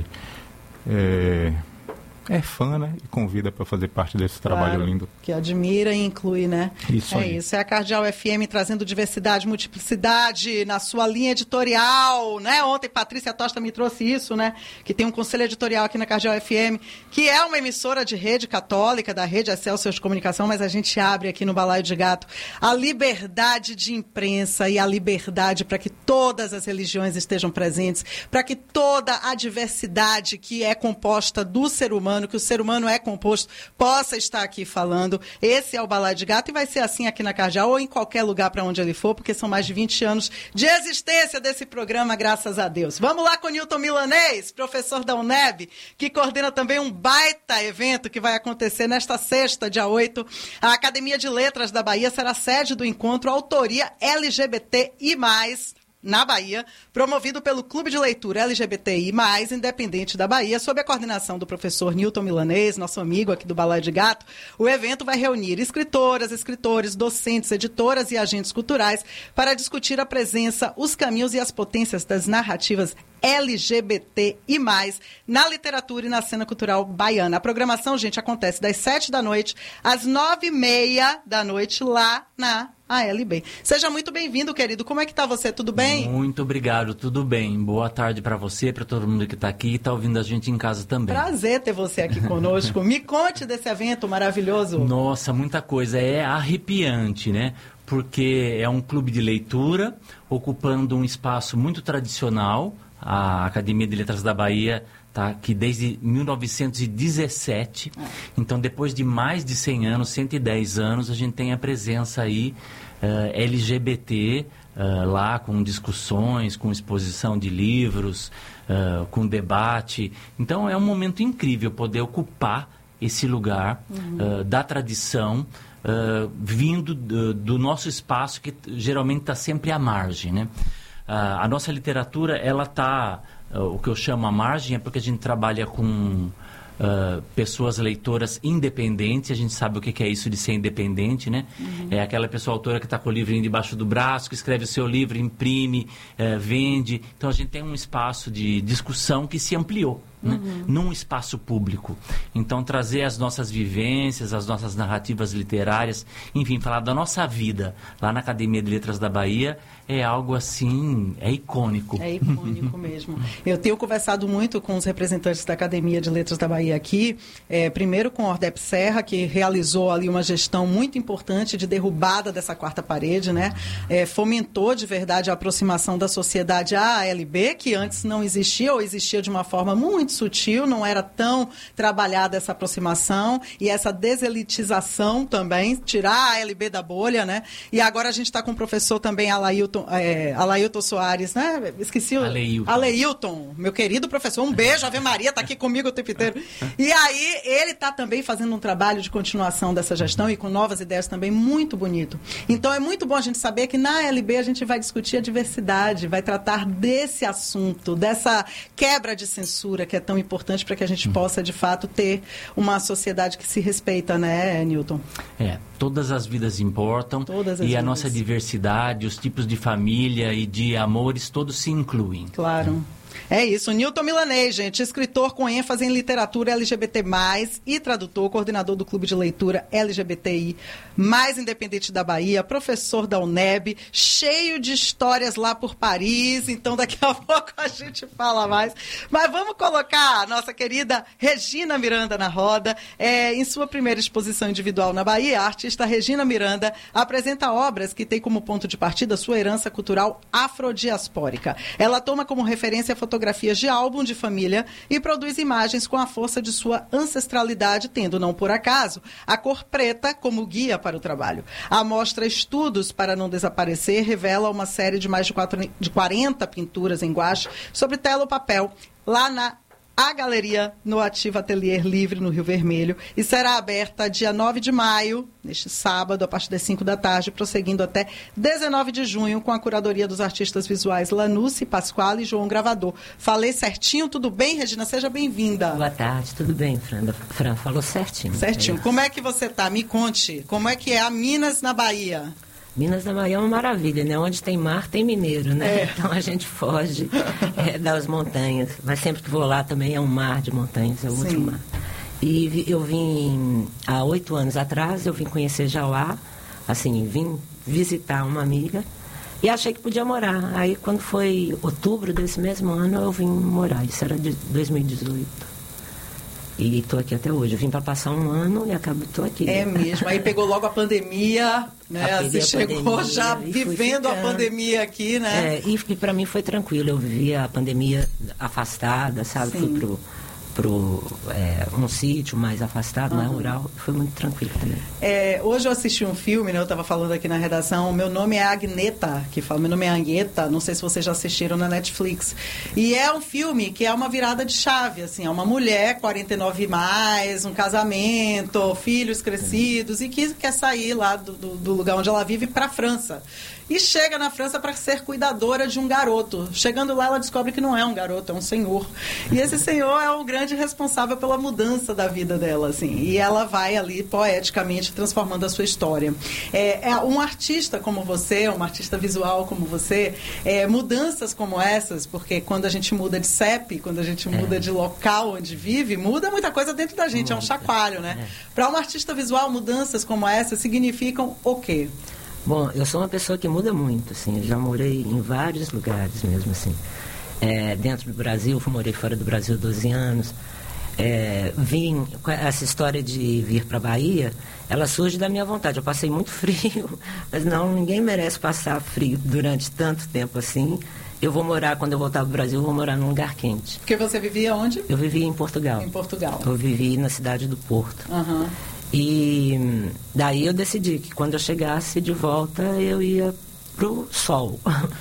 é, é fã, né? E convida para fazer parte desse Claro, trabalho lindo. Que admira e inclui, né? Isso é aí. isso. É a Cardeal F M trazendo diversidade, multiplicidade na sua linha editorial, né? Ontem Patrícia Tosta me trouxe isso, né? Que tem um conselho editorial aqui na Cardeal F M, que é uma emissora de rede católica, da rede Excelsior de Comunicação, mas a gente abre aqui no Balaio de Gato a liberdade de imprensa e a liberdade para que todas as religiões estejam presentes, para que toda a diversidade que é composta do ser humano humano, que o ser humano é composto, possa estar aqui falando. Esse é o Balaio de Gato e vai ser assim aqui na Cardeal ou em qualquer lugar para onde ele for, porque são mais de vinte anos de existência desse programa, graças a Deus. Vamos lá com o Newton Milanês, professor da UNEB, que coordena também um baita evento que vai acontecer nesta sexta, dia oito. A Academia de Letras da Bahia será sede do encontro Autoria L G B T I mais, na Bahia, promovido pelo Clube de Leitura L G B T I mais, independente da Bahia, sob a coordenação do professor Newton Milanês, nosso amigo aqui do Balaio de Gato. O evento vai reunir escritoras, escritores, docentes, editoras e agentes culturais para discutir a presença, os caminhos e as potências das narrativas L G B T I mais, na literatura e na cena cultural baiana. A programação, gente, acontece das sete da noite às nove e meia da noite lá na A L B. Seja muito bem-vindo, querido. Como é que tá você? Tudo bem? Muito obrigado, tudo bem. Boa tarde para você, para todo mundo que está aqui e está ouvindo a gente em casa também. Prazer ter você aqui conosco. Me conte desse evento maravilhoso. Nossa, muita coisa. É arrepiante, né? Porque é um clube de leitura ocupando um espaço muito tradicional. A Academia de Letras da Bahia está aqui desde mil novecentos e dezessete. É. Então, depois de mais de cem anos, cento e dez anos, a gente tem a presença aí uh, L G B T uh, lá, com discussões, com exposição de livros, uh, com debate. Então, é um momento incrível poder ocupar esse lugar uhum. uh, da tradição, uh, vindo do, do nosso espaço, que geralmente está sempre à margem, né? Uh, a nossa literatura, ela está, uh, o que eu chamo à margem, é porque a gente trabalha com uh, pessoas leitoras independentes. A gente sabe o que, que é isso de ser independente, né? Uhum. É aquela pessoa autora que está com o livrinho debaixo do braço, que escreve o seu livro, imprime, uh, vende. Então, a gente tem um espaço de discussão que se ampliou. Né? Uhum. Num espaço público. Então, trazer as nossas vivências, as nossas narrativas literárias, enfim, falar da nossa vida lá na Academia de Letras da Bahia é algo assim, é icônico. É icônico mesmo. Eu tenho conversado muito com os representantes da Academia de Letras da Bahia aqui, é, primeiro com o Ordep Serra, que realizou ali uma gestão muito importante de derrubada dessa quarta parede, né? É, fomentou de verdade a aproximação da sociedade à A L B, que antes não existia ou existia de uma forma muito sutil, não era tão trabalhada essa aproximação e essa deselitização também, tirar a A L B da bolha, né? E agora a gente está com o professor também Alailton, é, Alailton Soares, né? Esqueci o... Aleilton. Aleilton, meu querido professor, um beijo, Ave Maria, está aqui comigo o tempo inteiro. E aí, ele está também fazendo um trabalho de continuação dessa gestão e com novas ideias também muito bonito. Então, é muito bom a gente saber que na A L B a gente vai discutir a diversidade, vai tratar desse assunto, dessa quebra de censura que é tão importante para que a gente possa, de fato, ter uma sociedade que se respeita, né, Newton? É, todas as vidas importam. Todas as e vidas. A nossa diversidade, os tipos de família e de amores, todos se incluem. Claro. É isso, Newton Milanês, gente, escritor com ênfase em literatura L G B T mais, e tradutor, coordenador do Clube de Leitura L G B T I mais independente da Bahia, professor da UNEB, cheio de histórias lá por Paris, então daqui a pouco a gente fala mais. Mas vamos colocar a nossa querida Regina Miranda na roda. É, em sua primeira exposição individual na Bahia, a artista Regina Miranda apresenta obras que têm como ponto de partida sua herança cultural afrodiaspórica. Ela toma como referência fotografias de álbum de família e produz imagens com a força de sua ancestralidade, tendo, não por acaso, a cor preta como guia para o trabalho. A mostra Estudos para Não Desaparecer revela uma série de mais de, quatro, de quarenta pinturas em guache sobre tela ou papel, lá na A Galeria, no Ativo Atelier Livre, no Rio Vermelho, e será aberta dia nove de maio, neste sábado, a partir das cinco da tarde, prosseguindo até dezenove de junho, com a curadoria dos artistas visuais Lanucci, Pasquale e João Gravador. Falei certinho? Tudo bem, Regina? Seja bem-vinda. Boa tarde, tudo bem, Fran? Fran falou certinho. Certinho. É como é que você está? Me conte. Como é que é a Minas na Bahia? Minas da Bahia é uma maravilha, né? Onde tem mar, tem mineiro, né? É. Então a gente foge é, das montanhas. Mas sempre que vou lá também é um mar de montanhas, é outro mar. E vi, eu vim, há oito anos atrás, eu vim conhecer Jauá, assim, vim visitar uma amiga e achei que podia morar. Aí quando foi outubro desse mesmo ano, eu vim morar. Isso era de dois mil e dezoito. E estou aqui até hoje. Eu vim para passar um ano e acabo estou aqui. É mesmo. Aí pegou logo a pandemia, né? Você chegou pandemia, já vivendo a pandemia aqui, né? É, e, e para mim foi tranquilo. Eu vivi a pandemia afastada, sabe? Sim. Fui pro para é, um sítio mais afastado, uhum. mais rural, foi muito tranquilo também. É, hoje eu assisti um filme, né, eu estava falando aqui na redação, meu nome é Agneta, que fala, meu nome é Agneta, não sei se vocês já assistiram na Netflix. E é um filme que é uma virada de chave, assim, é uma mulher, quarenta e nove mais, um casamento, filhos crescidos, e que quer sair lá do, do, do lugar onde ela vive para a França. E chega na França para ser cuidadora de um garoto. Chegando lá, ela descobre que não é um garoto, é um senhor. E esse senhor é o grande responsável pela mudança da vida dela, assim. E ela vai ali, poeticamente, transformando a sua história. É, é um artista como você, um artista visual como você, é, mudanças como essas, porque quando a gente muda de C E P, quando a gente muda é. de local onde vive, muda muita coisa dentro da gente, muda. É um chacoalho, né? É. Para um artista visual, mudanças como essas significam o quê? Bom, eu sou uma pessoa que muda muito, assim, eu já morei em vários lugares mesmo, assim. É, dentro do Brasil, fui, morei fora do Brasil doze anos. É, vim, essa história de vir para a Bahia, ela surge da minha vontade. Eu passei muito frio, mas não, ninguém merece passar frio durante tanto tempo assim. Eu vou morar, quando eu voltar para o Brasil, eu vou morar num lugar quente. Porque você vivia onde? Eu vivia em Portugal. Em Portugal. Eu vivi na cidade do Porto. Aham. Uhum. E daí eu decidi que quando eu chegasse de volta eu ia pro sol.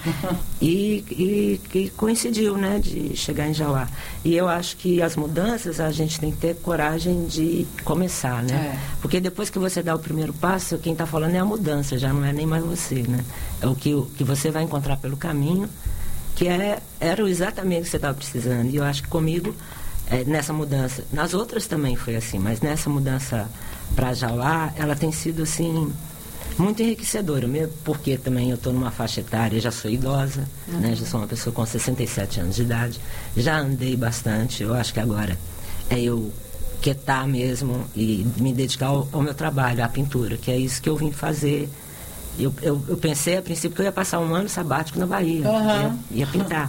e, e, e coincidiu, né, de chegar em Jauá. E eu acho que as mudanças a gente tem que ter coragem de começar, né? É. Porque depois que você dá o primeiro passo, quem está falando é a mudança, já não é nem mais você, né? É o que, o que você vai encontrar pelo caminho, que é, era exatamente o que você estava precisando. E eu acho que comigo, é, nessa mudança, nas outras também foi assim, mas nessa mudança para Jauá, ela tem sido assim muito enriquecedora, mesmo porque também eu estou numa faixa etária, já sou idosa, uhum. né, já sou uma pessoa com sessenta e sete anos de idade, já andei bastante, eu acho que agora é eu quietar mesmo e me dedicar ao, ao meu trabalho, à pintura, que é isso que eu vim fazer. Eu, eu, eu pensei a princípio que eu ia passar um ano sabático na Bahia, uhum. ia, ia pintar.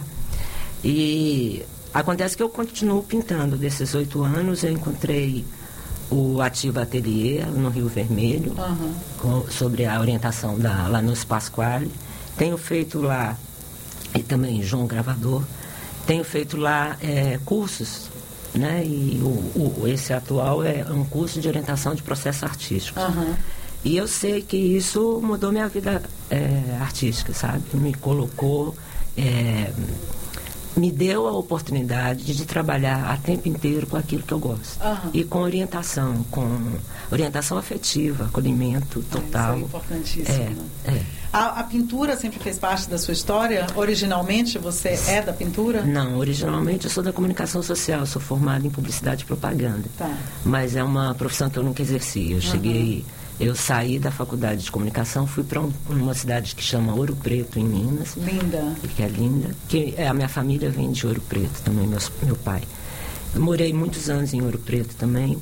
E acontece que eu continuo pintando. Desses oito anos eu encontrei o Ativa Ateliê, no Rio Vermelho, uhum. com, sobre a orientação da Lanús Pasquale. Tenho feito lá, e também João Gravador, tenho feito lá é, cursos, né? E o, o, esse atual é um curso de orientação de processo artístico. Uhum. E eu sei que isso mudou minha vida é, artística, sabe? Me colocou... É, me deu a oportunidade de trabalhar a tempo inteiro com aquilo que eu gosto. Uhum. E com orientação, com orientação afetiva, acolhimento total. Isso é importantíssimo. É, né? é. A, a pintura sempre fez parte da sua história? Originalmente você é da pintura? Não, originalmente eu sou da comunicação social, sou formada em publicidade e propaganda. Tá. Mas é uma profissão que eu nunca exerci. Eu uhum. cheguei... Eu saí da faculdade de comunicação, fui para um, uma cidade que chama Ouro Preto, em Minas. Linda. Que é linda. Que é, a minha família vem de Ouro Preto também, meus, meu pai. Eu morei muitos anos em Ouro Preto também.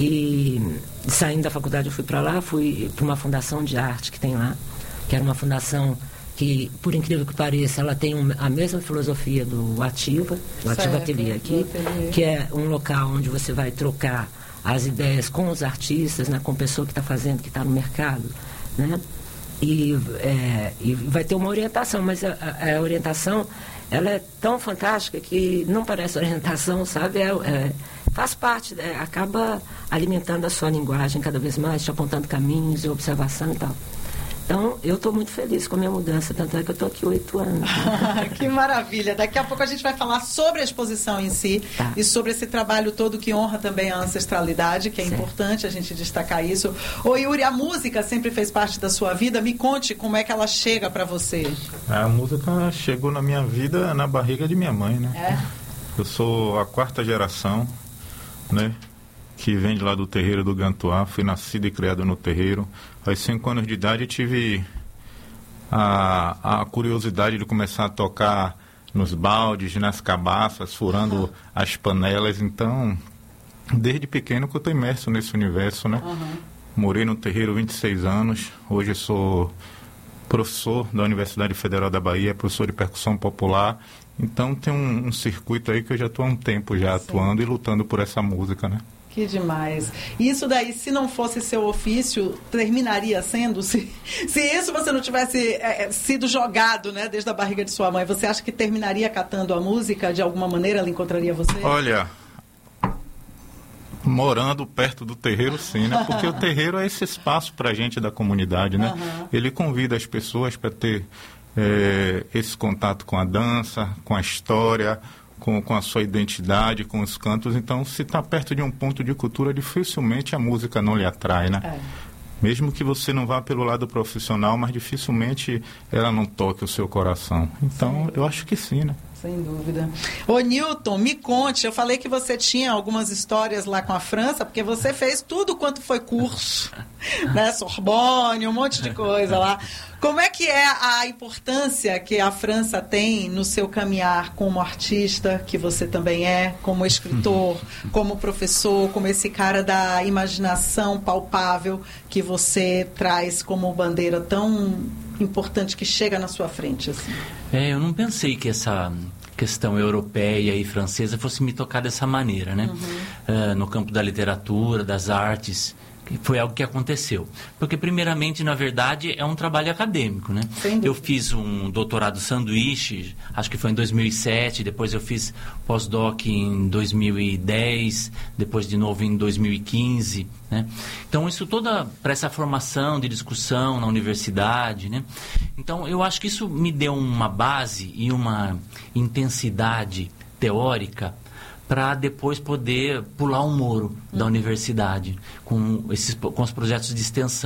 E saindo da faculdade eu fui para lá, fui para uma fundação de arte que tem lá, que era uma fundação que, por incrível que pareça, ela tem um, a mesma filosofia do Ativa, do Ativa Ateliê aqui, ateliê. Que é um local onde você vai trocar as ideias com os artistas, né, com a pessoa que está fazendo, que está no mercado, né? E, é, e vai ter uma orientação, mas a, a, a orientação, ela é tão fantástica que não parece orientação, sabe? É, é, faz parte, é, acaba alimentando a sua linguagem cada vez mais, te apontando caminhos e observação e tal. Então, eu estou muito feliz com a minha mudança, tanto é que eu estou aqui oito anos. Que maravilha! Daqui a pouco a gente vai falar sobre a exposição em si, tá. E sobre esse trabalho todo que honra também a ancestralidade, que é certo. Importante a gente destacar isso. Ô Yuri, a música sempre fez parte da sua vida. Me conte como é que ela chega para você. A música chegou na minha vida na barriga de minha mãe, né? É? Eu sou a quarta geração, né? Que vem de lá do terreiro do Gantuá, fui nascido e criado no terreiro. Aos cinco anos de idade tive a, a curiosidade de começar a tocar nos baldes, nas cabaças, furando uhum. as panelas. Então, desde pequeno que eu estou imerso nesse universo, né? Uhum. Morei no terreiro vinte e seis anos, hoje sou professor da Universidade Federal da Bahia, professor de percussão popular. Então tem um, um circuito aí que eu já estou há um tempo já Sim. atuando e lutando por essa música, né? Que demais. Isso daí, se não fosse seu ofício, terminaria sendo? Se, se isso você não tivesse é, sido jogado, né, desde a barriga de sua mãe, você acha que terminaria catando a música? De alguma maneira ela encontraria você? Olha, morando perto do terreiro, sim, né? Porque o terreiro é esse espaço para a gente da comunidade, né? Uhum. Ele convida as pessoas para ter é, esse contato com a dança, com a história, com, com a sua identidade, com os cantos. Então, se está perto de um ponto de cultura, dificilmente a música não lhe atrai, né? É. Mesmo que você não vá pelo lado profissional, mas dificilmente ela não toque o seu coração. Então, sim, eu acho que sim, né? Sem dúvida. Ô, Newton, me conte, eu falei que você tinha algumas histórias lá com a França, porque você fez tudo quanto foi curso, né? Sorbonne, um monte de coisa lá. Como é que é a importância que a França tem no seu caminhar como artista, que você também é, como escritor, como professor, como esse cara da imaginação palpável que você traz como bandeira tão importante que chega na sua frente, assim? É, eu não pensei que essa questão europeia e francesa fosse me tocar dessa maneira, né? Uhum. Uh, no campo da literatura, das artes, foi algo que aconteceu. Porque, primeiramente, na verdade, é um trabalho acadêmico, né? Eu fiz um doutorado sanduíche, acho que foi em dois mil e sete, depois eu fiz pós-doc em dois mil e dez, depois de novo em dois mil e quinze, né? Então, isso toda para essa formação de discussão na universidade, né? Então, eu acho que isso me deu uma base e uma intensidade teórica para depois poder pular um muro da universidade com, esses, com os projetos de extensão.